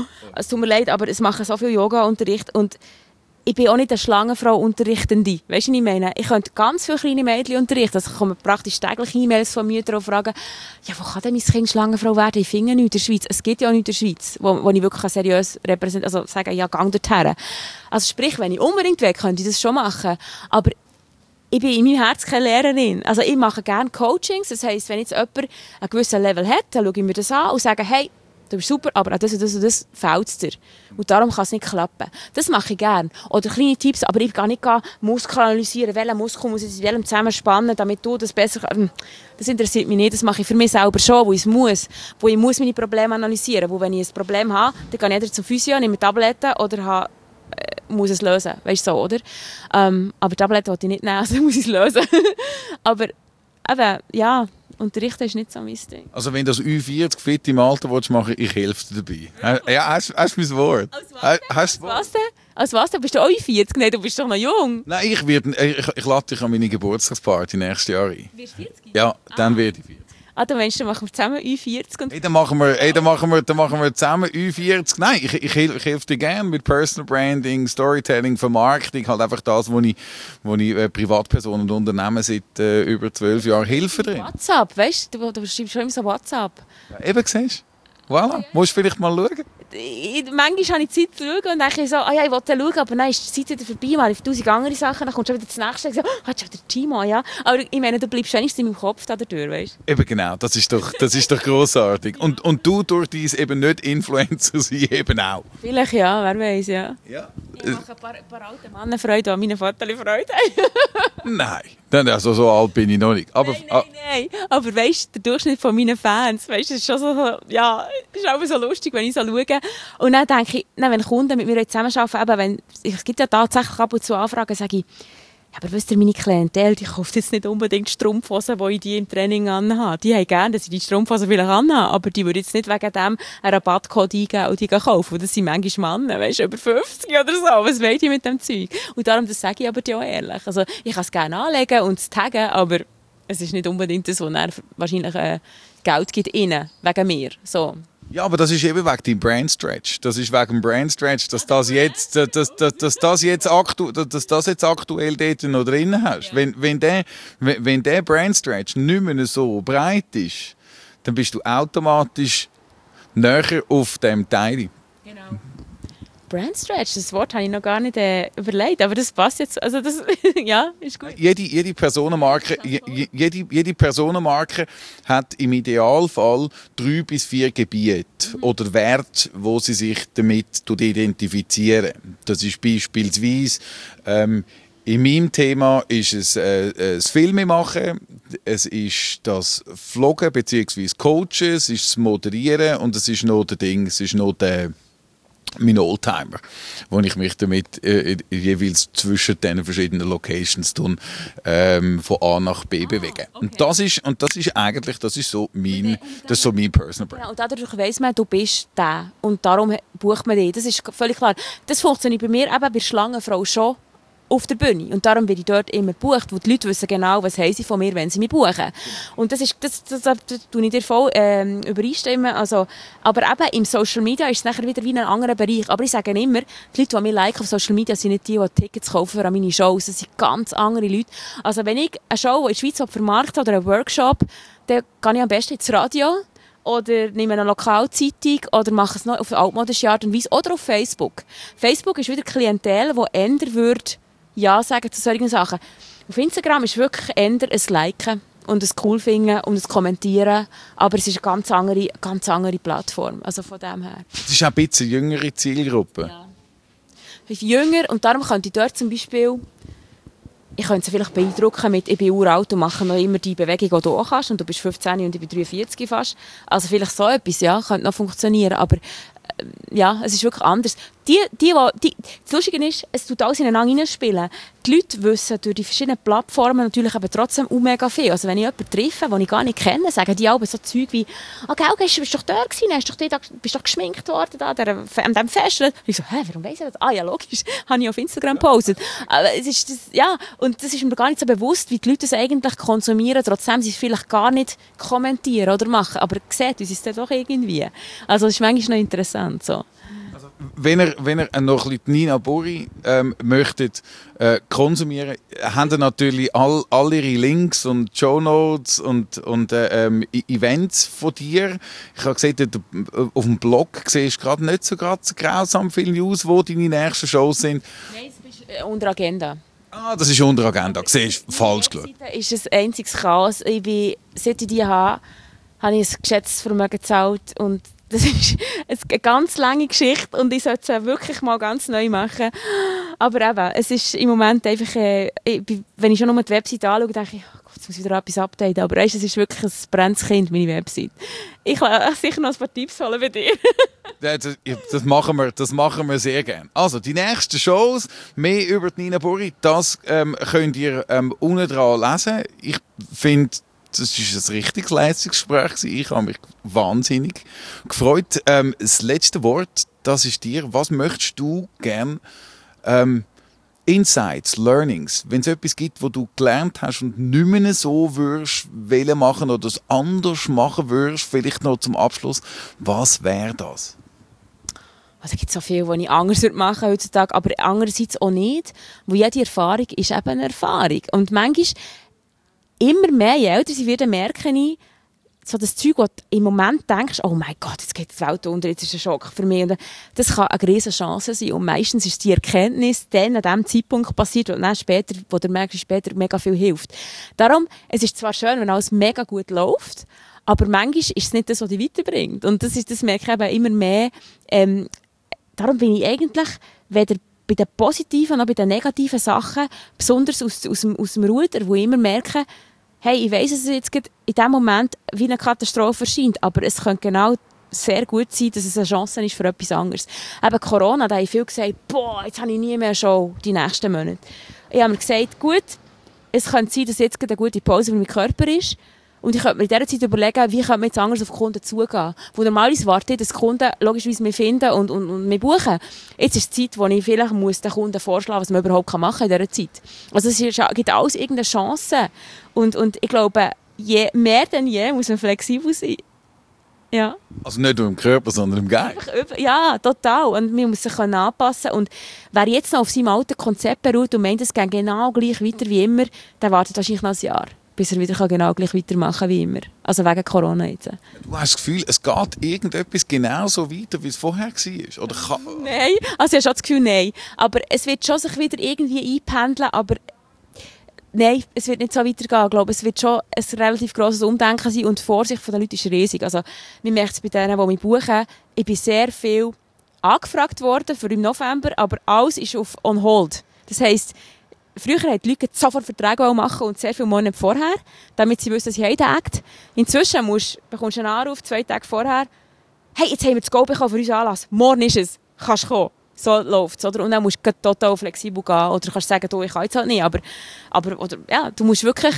Es tut mir leid, aber es machen so viel Yoga-Unterricht und ich bin auch nicht eine Schlangenfrau-Unterrichtende. Weißt du, was ich meine? Ich könnte ganz viele kleine Mädchen unterrichten. Also kommen praktisch täglich E-Mails von Müttern und fragen, ja, wo kann denn mein Kind Schlangenfrau werden? Ich finde nichts in der Schweiz. Es gibt ja auch nichts in der Schweiz, wo, wo ich wirklich seriös repräsentieren, also sagen, ja, gang dorthin. Also sprich, wenn ich unbedingt will, könnte ich das schon machen. Aber ich bin in meinem Herzen keine Lehrerin. Also ich mache gerne Coachings. Das heisst, wenn jetzt jemand ein gewisses Level hat, dann schaue ich mir das an und sage, hey, du bist super, aber an das und das und das fehlt es dir. Und darum kann es nicht klappen. Das mache ich gerne. Oder kleine Tipps, aber ich kann nicht Muskeln analysieren, welchen Muskel muss ich in welchem zusammenspannen, damit du das besser kannst. Das interessiert mich nicht, das mache ich für mich selber schon, wo ich es muss. Wo ich muss meine Probleme analysieren muss. Wo wenn ich ein Problem habe, dann gehe ich entweder zum Physio, nehme Tabletten oder habe, äh, muss es lösen. Weißt du so, oder? Ähm, aber Tabletten wollte ich nicht nehmen, also muss ich es lösen. aber eben, ja... Unterrichten ist nicht so mein Ding. Also wenn du das Ü vierzig fit im Alter willst machen, ich helfe dir dabei. Ja, hast, hast du mein Wort? Als was? Hast Als was denn? Als was denn? Bist du auch Ü vierzig? Nein, du bist doch noch jung. Nein, ich, werd, ich, ich lade dich an meine Geburtstagsparty nächstes Jahr ein. Wirst du vierzig? Ja, dann ah. werde ich vierzig. Ah, dann meinst du, dann machen wir zusammen Ü vierzig? Und hey, dann, machen wir, hey, dann, machen wir, dann machen wir zusammen Ü vierzig. Nein, ich, ich, ich helfe dir gerne mit Personal Branding, Storytelling, Vermarktung. Halt einfach das, wo ich, wo ich äh, Privatpersonen und Unternehmen seit äh, über zwölf Jahren helfe drin. WhatsApp, weißt du? Du schreibst schon immer so WhatsApp. Ja, eben, siehst du? Voilà, ja. Musst du vielleicht mal schauen. Ich, manchmal habe ich Zeit zu schauen und denke so, ah ja, ich wollte schauen, aber dann ist die Zeit wieder vorbei, mal auf tausend andere Sachen, dann kommt schon wieder das Nächste und so, ah, jetzt schon wieder Timo, ja. Aber ich meine, du bleibst wenigstens in meinem Kopf da durch, weißt du? Eben genau, das ist doch, das ist doch grossartig. Und, und du durch dein eben nicht Influencer sein eben auch. Vielleicht ja, wer weiß, ja. ja. Ich mache ein paar, ein paar alte Männer Freude, die meine Vater Freude haben. Nein, dann, also so alt bin ich noch nicht. Aber, nein, nein, nein. Aber weißt du, der Durchschnitt von meinen Fans, weißt du, ist schon so, ja, ist auch so lustig, wenn ich so schaue. Und dann denke ich, wenn Kunden mit mir zusammenarbeiten, eben, wenn, es gibt ja tatsächlich ab und zu Anfragen, sage ich, ja, aber wisst ihr, meine Klientel, die kauft jetzt nicht unbedingt Strumpfhosen, die ich die im Training anhabe. Die haben gerne, dass ich die Strumpfhosen vielleicht anhabe, aber die würde jetzt nicht wegen dem einen Rabattcode eingeben und die kaufen. Und das sind manchmal Männer, weißt du, über fünfzig oder so. Was wollen die mit dem Zeug? Und darum, das sage ich aber dir auch ehrlich. Also, ich kann es gerne anlegen und taggen, aber es ist nicht unbedingt das, was dann wahrscheinlich äh, Geld gibt innen, wegen mir. So. Ja, aber das ist eben wegen dem Brandstretch. Das ist wegen dem Brandstretch, dass das jetzt, dass, dass, dass das jetzt, aktu, dass das jetzt aktuell dort noch drin hast. Ja. Wenn, wenn, der, wenn, wenn der Brandstretch nicht mehr so breit ist, dann bist du automatisch näher auf dem Teil. Genau. Brandstretch, das Wort habe ich noch gar nicht äh, überlegt, aber das passt jetzt, also das, ja, ist gut. Jede, jede, Personenmarke, je- jede, jede Personenmarke hat im Idealfall drei bis vier Gebiete mhm. oder Werte, wo sie sich damit identifizieren. Das ist beispielsweise ähm, in meinem Thema ist es äh, das Filmemachen, es ist das Vloggen bzw. Coachen, es ist das Moderieren und es ist noch der Ding, es ist noch der mein Oldtimer, wo ich mich damit äh, jeweils zwischen den verschiedenen Locations tun, ähm, von A nach B ah, bewege. Okay. Und das ist und das ist eigentlich das ist so mein das ist so mein Personal Brand. Ja, und dadurch weiss man, du bist der und darum bucht man dich. Das ist völlig klar. Das funktioniert bei mir eben bei der Schlangenfrau schon auf der Bühne. Und darum werde ich dort immer gebucht, wo die Leute wissen genau, was haben sie von mir, wenn sie mich buchen. Und das ist, das, das, das, das tue ich dir voll ähm, übereinstimmen. Also, aber eben im Social Media ist es nachher wieder wie in einem anderen Bereich. Aber ich sage immer, die Leute, die mich liken auf Social Media, sind nicht die, die Tickets kaufen an meine Shows. Das sind ganz andere Leute. Also wenn ich eine Show in der Schweiz vermarkte oder einen Workshop, dann gehe ich am besten ins Radio oder nehme eine Lokalzeitung oder mache es noch auf altmodische Art und Weise oder auf Facebook. Facebook ist wieder Klientel, die ändern würde, ja sagen zu solchen Sachen. Auf Instagram ist wirklich eher ein Liken und ein Cool finden und ein Kommentieren, aber es ist eine ganz andere, ganz andere Plattform, also von dem her. Es ist auch ein bisschen jüngere Zielgruppe. Ja. Jünger und darum könnte ich dort zum Beispiel, ich könnte sie vielleicht beeindrucken mit, ich bin uralt und mache noch immer die Bewegung, die du auch kannst und du bist fünfzehn und ich bin dreiundvierzig fast. Also vielleicht so etwas, ja, könnte noch funktionieren, aber ja, es ist wirklich anders. Die, die, die, das Lustige ist, es tut alles ineinander hineinspielen. Die Leute wissen durch die verschiedenen Plattformen natürlich aber trotzdem auch mega viel. Also wenn ich jemanden treffe, den ich gar nicht kenne, sagen die alle so Zeug wie «Ah, gell, bist du doch da gewesen? Hast doch da, bist doch geschminkt worden da, der, an diesem Fest?» Und ich so «Hä, warum weiss ich das?» «Ah ja, logisch, habe ich auf Instagram gepostet.» Aber es ist das, ja, und das ist mir gar nicht so bewusst, wie die Leute das eigentlich konsumieren, trotzdem sie es vielleicht gar nicht kommentieren oder machen. Aber sieht uns ist das doch irgendwie. Also das ist manchmal noch interessant. So. Also, wenn ihr, wenn ihr noch ein bisschen Nina Buri ähm, möchtet äh, konsumieren, haben ihr natürlich all, all ihre Links und Shownotes und, und äh, ähm, Events von dir. Ich habe gesehen, dort auf dem Blog siehst du gerade nicht so, gerade so grausam viele News, wo deine nächsten Shows sind. Nein, es ist äh, unter Agenda. Ah, das ist unter Agenda. Siehst du, falsch geschaut. Ist ein einziges Chaos. Ich bin, seit ich die habe, habe ich ein geschätztes Vermögen gezahlt und das ist eine ganz lange Geschichte und ich sollte es wirklich mal ganz neu machen. Aber eben, es ist im Moment einfach, äh, ich, wenn ich schon nur die Webseite anschaue, denke ich, oh Gott, jetzt muss ich wieder etwas updaten. Aber weißt, es ist wirklich ein brennendes Kind, meine Webseite. Ich kann sicher noch ein paar Tipps holen bei dir. das, das, machen wir, das machen wir sehr gerne. Also, die nächsten Shows, mehr über die Nina Buri, das ähm, könnt ihr ähm, unten dran lesen. Ich finde, das war ein richtig Leistungsgespräch. Ich habe mich wahnsinnig gefreut. Ähm, das letzte Wort, das ist dir. Was möchtest du gerne? Ähm, Insights, Learnings, wenn es etwas gibt, wo du gelernt hast und nicht mehr so würdest wollen machen oder es anders machen würdest, vielleicht noch zum Abschluss, was wäre das? Also es gibt so viel, was ich anders machen würde heutzutage, aber andererseits auch nicht, wo jede Erfahrung ist eben eine Erfahrung. Und manchmal immer mehr, je älter sie werden, merke ich, so das Zeug, wo du im Moment denkst, oh mein Gott, jetzt geht die Welt unter, jetzt ist ein Schock für mich. Und das kann eine riesige Chance sein. Und meistens ist die Erkenntnis dann an dem Zeitpunkt passiert, und dann später, wo du merkst, später mega viel hilft. Darum, es ist zwar schön, wenn alles mega gut läuft, aber manchmal ist es nicht das, was dich weiterbringt. Und das, ist, das merke ich eben immer mehr. Ähm, darum bin ich eigentlich weder bei den positiven noch bei den negativen Sachen, besonders aus, aus, dem, aus dem Ruder, wo ich immer merke, hey, ich weiss, dass es jetzt in diesem Moment wie eine Katastrophe erscheint, aber es könnte genau sehr gut sein, dass es eine Chance ist für etwas anderes. Eben Corona, da haben viele gesagt, boah, jetzt habe ich nie mehr eine Show die nächsten Monate. Ich habe mir gesagt, gut, es könnte sein, dass jetzt eine gute Pause für meinen Körper ist. Und ich könnte mir in dieser Zeit überlegen, wie könnte man jetzt anders auf die Kunden zugehen. Wo normalerweise warte ich, dass die Kunden logischerweise mich finden und, und, und mich buchen. Jetzt ist die Zeit, wo ich vielleicht muss den Kunden vorschlagen muss, was man überhaupt machen kann in dieser Zeit. Also es ist, gibt alles irgendeine Chance. Und, und ich glaube, je mehr denn je muss man flexibel sein. Ja. Also nicht nur im Körper, sondern im Geist. Ja, total. Und man muss sich anpassen. Und wer jetzt noch auf seinem alten Konzept beruht und meint, es geht genau gleich weiter wie immer, der wartet wahrscheinlich noch ein Jahr. bis er wieder genau gleich weitermachen kann wie immer. Also wegen Corona jetzt. Du hast das Gefühl, es geht irgendetwas genauso weiter, wie es vorher war? Oder kann... Nein, also ich habe schon das Gefühl, nein. Aber es wird schon sich wieder irgendwie einpendeln, aber nein, es wird nicht so weitergehen. Ich glaube, es wird schon ein relativ grosses Umdenken sein und die Vorsicht der Leute ist riesig. Also man merkt es bei denen, die mich buchen. Ich bin sehr viel angefragt worden für im November, aber alles ist auf on hold. Das heisst, früher wollten die Leute sofort Verträge machen und sehr viele Monate vorher, damit sie wissen, dass sie heimtagt. Inzwischen musst, bekommst du einen Anruf zwei Tage vorher. Hey, jetzt haben wir das Go bekommen für unseren Anlass. Morgen ist es. Kannst du kommen. So läuft es. Und dann musst du total flexibel gehen. Oder kannst sagen, du, ich kann jetzt halt nicht. Aber, aber oder, ja, du musst wirklich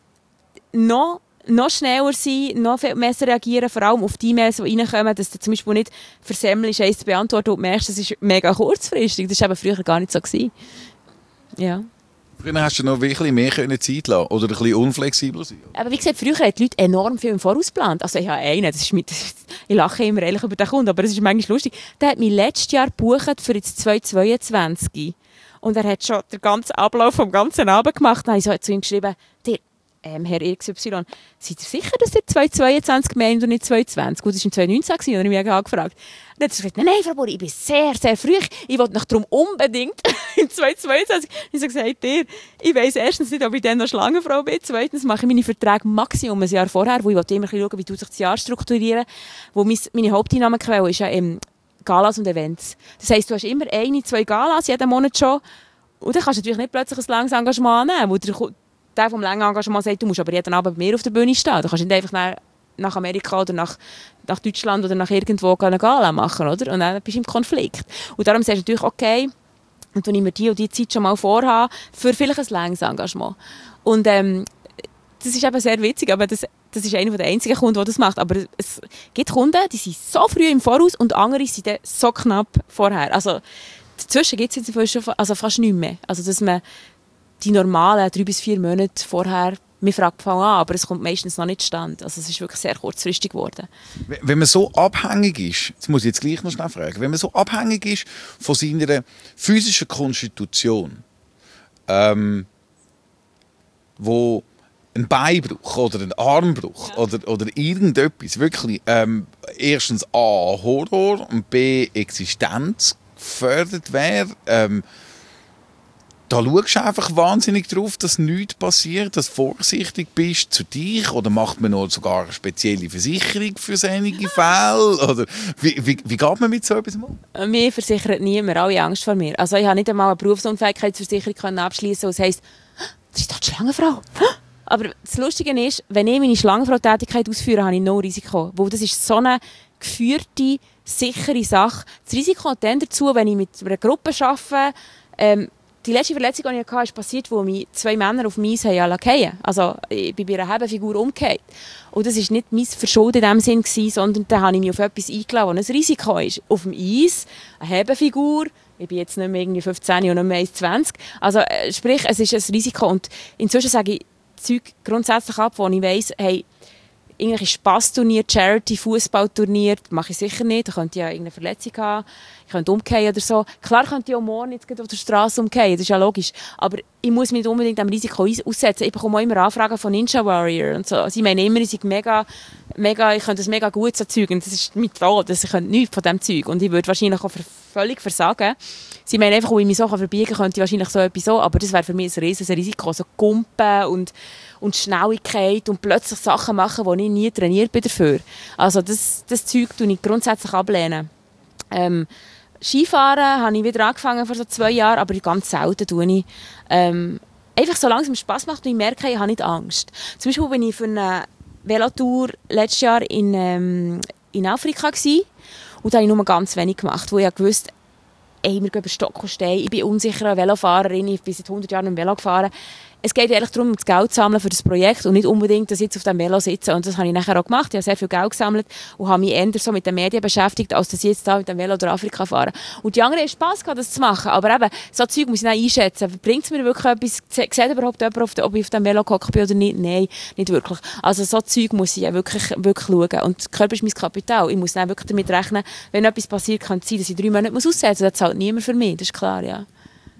noch, noch schneller sein, noch viel mehr reagieren, vor allem auf die E-Mails, die reinkommen, dass du zum Beispiel nicht versemmelst, eins zu beantworten und merkst, das ist mega kurzfristig. Das war eben früher gar nicht so gewesen. Ja. Früher hast du noch wirklich mehr Zeit lassen oder ein bisschen unflexibler sein. Aber wie gesagt, früher haben die Leute enorm viel im Voraus geplant. Also ich habe einen, das ist mit, ich lache immer ehrlich über den Kunden, aber es ist manchmal lustig. Der hat mich letztes Jahr gebucht für jetzt zweitausendzweiundzwanzig. Und er hat schon den ganzen Ablauf vom ganzen Abend gemacht. Dann habe ich so zu ihm geschrieben, der, ähm, Herr X Y, seid ihr sicher, dass ihr zweitausendzweiundzwanzig meint und nicht zweitausendzwanzig? Gut, das war zweitausendneunzehn, und ich habe mich angefragt. Und dann hat er gesagt, nein, nein, Frau Buri, ich bin sehr, sehr früh. Ich wollte nach darum unbedingt im zweitausendzweiundzwanzig. Ich habe gesagt, dir, ich weiss erstens nicht, ob ich dann noch Schlangenfrau bin. Zweitens mache ich meine Verträge maximum ein Jahr vorher, wo ich wollte immer schauen, wie tut sich das Jahr strukturieren. Wo meine Haupteinnahmequelle ist ja im Galas und Events. Das heisst, du hast immer eine, zwei Galas jeden Monat schon. Und dann kannst du natürlich nicht plötzlich ein langes Engagement annehmen, wo der, der vom langen Engagement sagt, du musst aber jeden Abend bei mir auf der Bühne stehen. Du kannst nicht einfach nach, nach Amerika oder nach, nach Deutschland oder nach irgendwo eine Gala machen, oder? Und dann bist du im Konflikt. Und darum sagst du natürlich, okay, und wenn ich mir die und die Zeit schon mal vorhabe, für vielleicht ein langes Engagement. Und ähm, das ist eben sehr witzig, aber das, das ist einer der einzigen Kunden, der das macht. Aber es gibt Kunden, die sind so früh im Voraus und andere sind dann so knapp vorher. Also dazwischen gibt es jetzt schon also fast nichts mehr. Also dass man die normalen drei bis vier Monate vorher, man fragt von an, aber es kommt meistens noch nicht zustande. Also es ist wirklich sehr kurzfristig geworden. Wenn man so abhängig ist, das muss ich jetzt gleich noch schnell fragen, wenn man so abhängig ist von seiner physischen Konstitution, ähm, wo ein Beinbruch oder ein Armbruch ja. oder, oder irgendetwas wirklich ähm, erstens A, Horror und B, Existenz gefördert wäre, ähm, da schaust du einfach wahnsinnig drauf, dass nichts passiert, dass du vorsichtig bist zu dich, oder macht man noch sogar eine spezielle Versicherung für solche Fälle? Oder wie, wie, wie geht man mit so etwas um? Mir versichert niemand, alle Angst vor mir. Also ich habe nicht einmal eine Berufsunfähigkeitsversicherung abschließen, was heisst, das ist doch die Schlangenfrau. Aber das Lustige ist, wenn ich meine Schlangenfrau-Tätigkeit ausführe, habe ich no Risiko. Weil das ist so eine geführte, sichere Sache. Das Risiko hat dann dazu, wenn ich mit einer Gruppe arbeite, ähm, die letzte Verletzung, die ich hatte, ist passiert, wo mich zwei Männer auf mich fallen lassen. Also ich bin bei einer Hebefigur umgekehrt. Und das war nicht mein Verschulden in dem Sinn, sondern da habe ich mich auf etwas eingeladen, das ein Risiko ist. Auf dem Eis, eine Hebefigur, ich bin jetzt nicht mehr irgendwie fünfzehn und nicht mehr eins zwanzig. Also sprich, es ist ein Risiko. Und inzwischen sage ich Zeug grundsätzlich ab, wo ich weiss, hey, irgendwelche Spassturnier, Charity, Fußballturnier, mache ich sicher nicht. Da könnte ich ja irgendeine Verletzung haben, ich könnte umfallen oder so. Klar könnte ich auch morgen jetzt auf der Straße umfallen, das ist ja logisch. Aber ich muss mich nicht unbedingt dem Risiko aussetzen. Ich bekomme auch immer Anfragen von Ninja Warrior und so. Sie meinen immer, ich sei mega, mega, ich könnte das mega gut so Zeug. Und das ist mein Tod, ich könnte nichts von diesem Zeug. Und ich würde wahrscheinlich auch völlig versagen. Sie meinen einfach, wo ich mich so verbiegen kann, könnte ich wahrscheinlich so etwas so. Aber das wäre für mich ein riesiges Risiko. So Kumpen und, und Schnelligkeit und plötzlich Sachen machen, die ich nie trainiert bin dafür. Also das, das Zeug lehne ich grundsätzlich ablehnen. Ähm, Skifahren habe ich wieder angefangen vor so zwei Jahren, aber ganz selten tue ich. Ähm, einfach solange es mir Spass macht und ich merke, ich habe nicht Angst. Zum Beispiel bin ich für eine Velotour letztes Jahr in, ähm, in Afrika gewesen, und da habe ich nur ganz wenig gemacht, wo ich gewusst, ey, wir gehen über Stock und Stein, ich bin unsicherer Velofahrerin, ich bin seit hundert Jahren im Velo gefahren. Es geht eigentlich darum, das Geld zu sammeln für das Projekt und nicht unbedingt, dass ich jetzt auf dem Velo sitze. Und das habe ich nachher auch gemacht. Ich habe sehr viel Geld gesammelt und habe mich eher so mit den Medien beschäftigt, als dass ich jetzt da mit dem Velo durch Afrika fahre. Und die anderen haben Spass gehabt, das zu machen. Aber eben, so Zeug muss ich dann einschätzen. Bringt es mir wirklich etwas? Sieht überhaupt jemand, ob ich auf dem Velo gehockt bin oder nicht? Nein, nicht wirklich. Also so Zeug muss ich ja wirklich, wirklich schauen. Und der Körper ist mein Kapital. Ich muss dann wirklich damit rechnen, wenn etwas passiert, kann es sein, dass ich drei Monate aussetzen muss. Das zahlt niemand für mich, das ist klar, ja.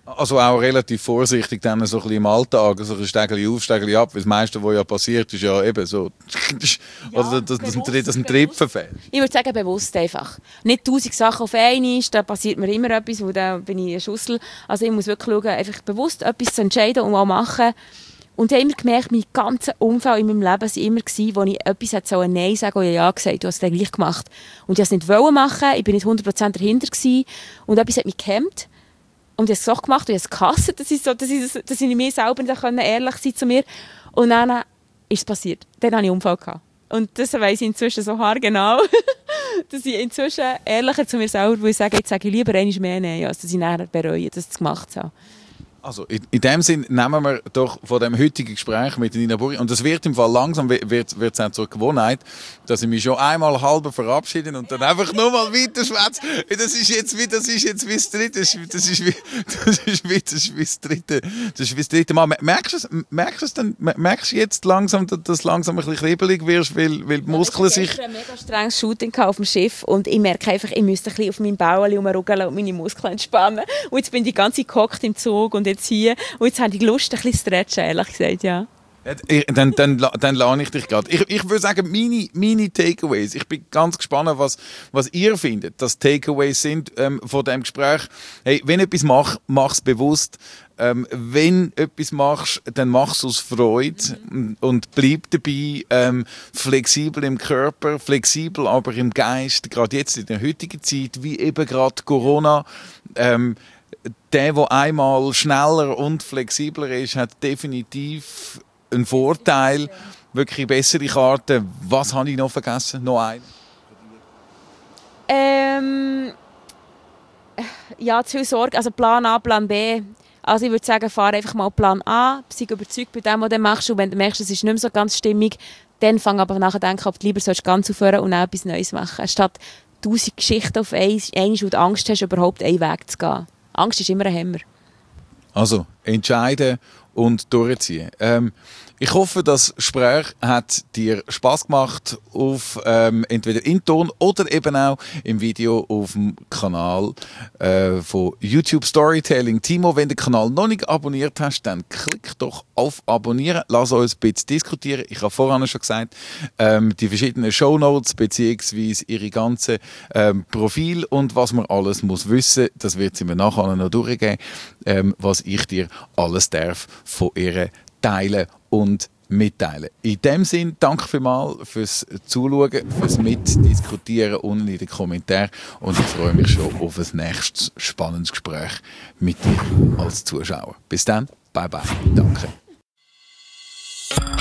Also auch relativ vorsichtig dann so ein bisschen im Alltag, so ein Stegeli auf, Stegeli ab, weil das meiste, was ja passiert, ist ja eben so, Ja, oder dass das ein, bewusst, dass ein bewusst. Tripfen fällt. Ich würde sagen, bewusst einfach. Nicht tausend Sachen auf einmal, da passiert mir immer etwas, wo dann bin ich ein Schussel. Also ich muss wirklich schauen, einfach bewusst etwas zu entscheiden und auch machen. Und ich habe immer gemerkt, mein ganzer Umfeld in meinem Leben war immer, gewesen, wo ich etwas hätte sollen Nein sagen oder Ja gesagt, du hast es dann gleich gemacht. Und ich wollte es nicht machen, ich bin nicht hundert Prozent dahinter gewesen. Und etwas hat mich gehemmt. Und ich habe es so gemacht und ich habe es gehasst, dass ich, so, dass ich, dass ich mir selber nicht ehrlich sein zu mir. Und dann ist es passiert. Dann hatte ich einen Unfall gehabt. Und das weiss ich inzwischen so haargenau, dass ich inzwischen ehrlicher zu mir selber will sagen, jetzt sage ich lieber einmal mehr Nein, als dass ich nachher bereue, das zu gemacht habe. Also in, in dem Sinn nehmen wir doch von dem heutigen Gespräch mit Nina Buri, und das wird im Fall langsam, wird wird es zur Gewohnheit, dass ich mich schon einmal halb verabschiede und dann einfach nur mal weiter schwätze. Das ist jetzt wie, das ist jetzt wie das dritte, das ist wie, das ist wie, das ist wie das dritte, das ist wie das dritte Mal. Merkst du es, merkst du es dann, merkst du jetzt langsam, dass du langsam ein bisschen kribbelig wirst, weil, weil die Muskeln sich... Ich hatte ein mega strenges Shooting auf dem Schiff und ich merke einfach, ich müsste ein bisschen auf meinem Bauch rumruggeln und meine Muskeln entspannen. Und jetzt bin ich die ganze Zeit gehockt im Zug und jetzt hier. Und jetzt habe ich Lust, ein bisschen zu stretchen, ehrlich gesagt, ja. Ja, dann, dann, dann lerne ich dich gerade. Ich, ich würde sagen, meine, meine Takeaways, ich bin ganz gespannt, was, was ihr findet, dass Takeaways sind ähm, von diesem Gespräch. Hey, wenn du etwas machst, mach es bewusst. Ähm, wenn du etwas machst, dann mach es aus Freude mhm. und bleib dabei. Ähm, flexibel im Körper, flexibel aber im Geist. Gerade jetzt in der heutigen Zeit, wie eben gerade Corona. Ähm, Der, der einmal schneller und flexibler ist, hat definitiv einen Vorteil. Wirklich bessere Karten. Was habe ich noch vergessen? Noch ein? Ähm, ja, zu viel Sorge. Also Plan A, Plan B. Also ich würde sagen, fahre einfach mal Plan A, sei überzeugt bei dem, was du machst. Und wenn du merkst, es ist nicht mehr so ganz stimmig, dann fang aber nachher denken, ob du lieber sollst ganz aufhören und auch etwas Neues machen. Statt tausend Geschichten auf einmal, und Angst hast, überhaupt einen Weg zu gehen. Angst ist immer ein Hämmer. Also, entscheiden und durchziehen. Ähm, ich hoffe, das Gespräch hat dir Spass gemacht, auf, ähm, entweder in Ton oder eben auch im Video auf dem Kanal äh, von YouTube Storytelling. Timo, wenn du den Kanal noch nicht abonniert hast, dann klick doch auf Abonnieren. Lass uns ein bisschen diskutieren. Ich habe vorhin schon gesagt, ähm, die verschiedenen Shownotes bzw. ihre ganzen ähm, Profile und was man alles muss wissen, das wird sie mir nachher noch durchgeben, ähm, was ich dir alles darf von ihr teilen und mitteilen. In dem Sinn, danke vielmals fürs Zuschauen, fürs Mitdiskutieren unten in den Kommentaren und ich freue mich schon auf ein nächstes spannendes Gespräch mit dir als Zuschauer. Bis dann, bye bye, danke.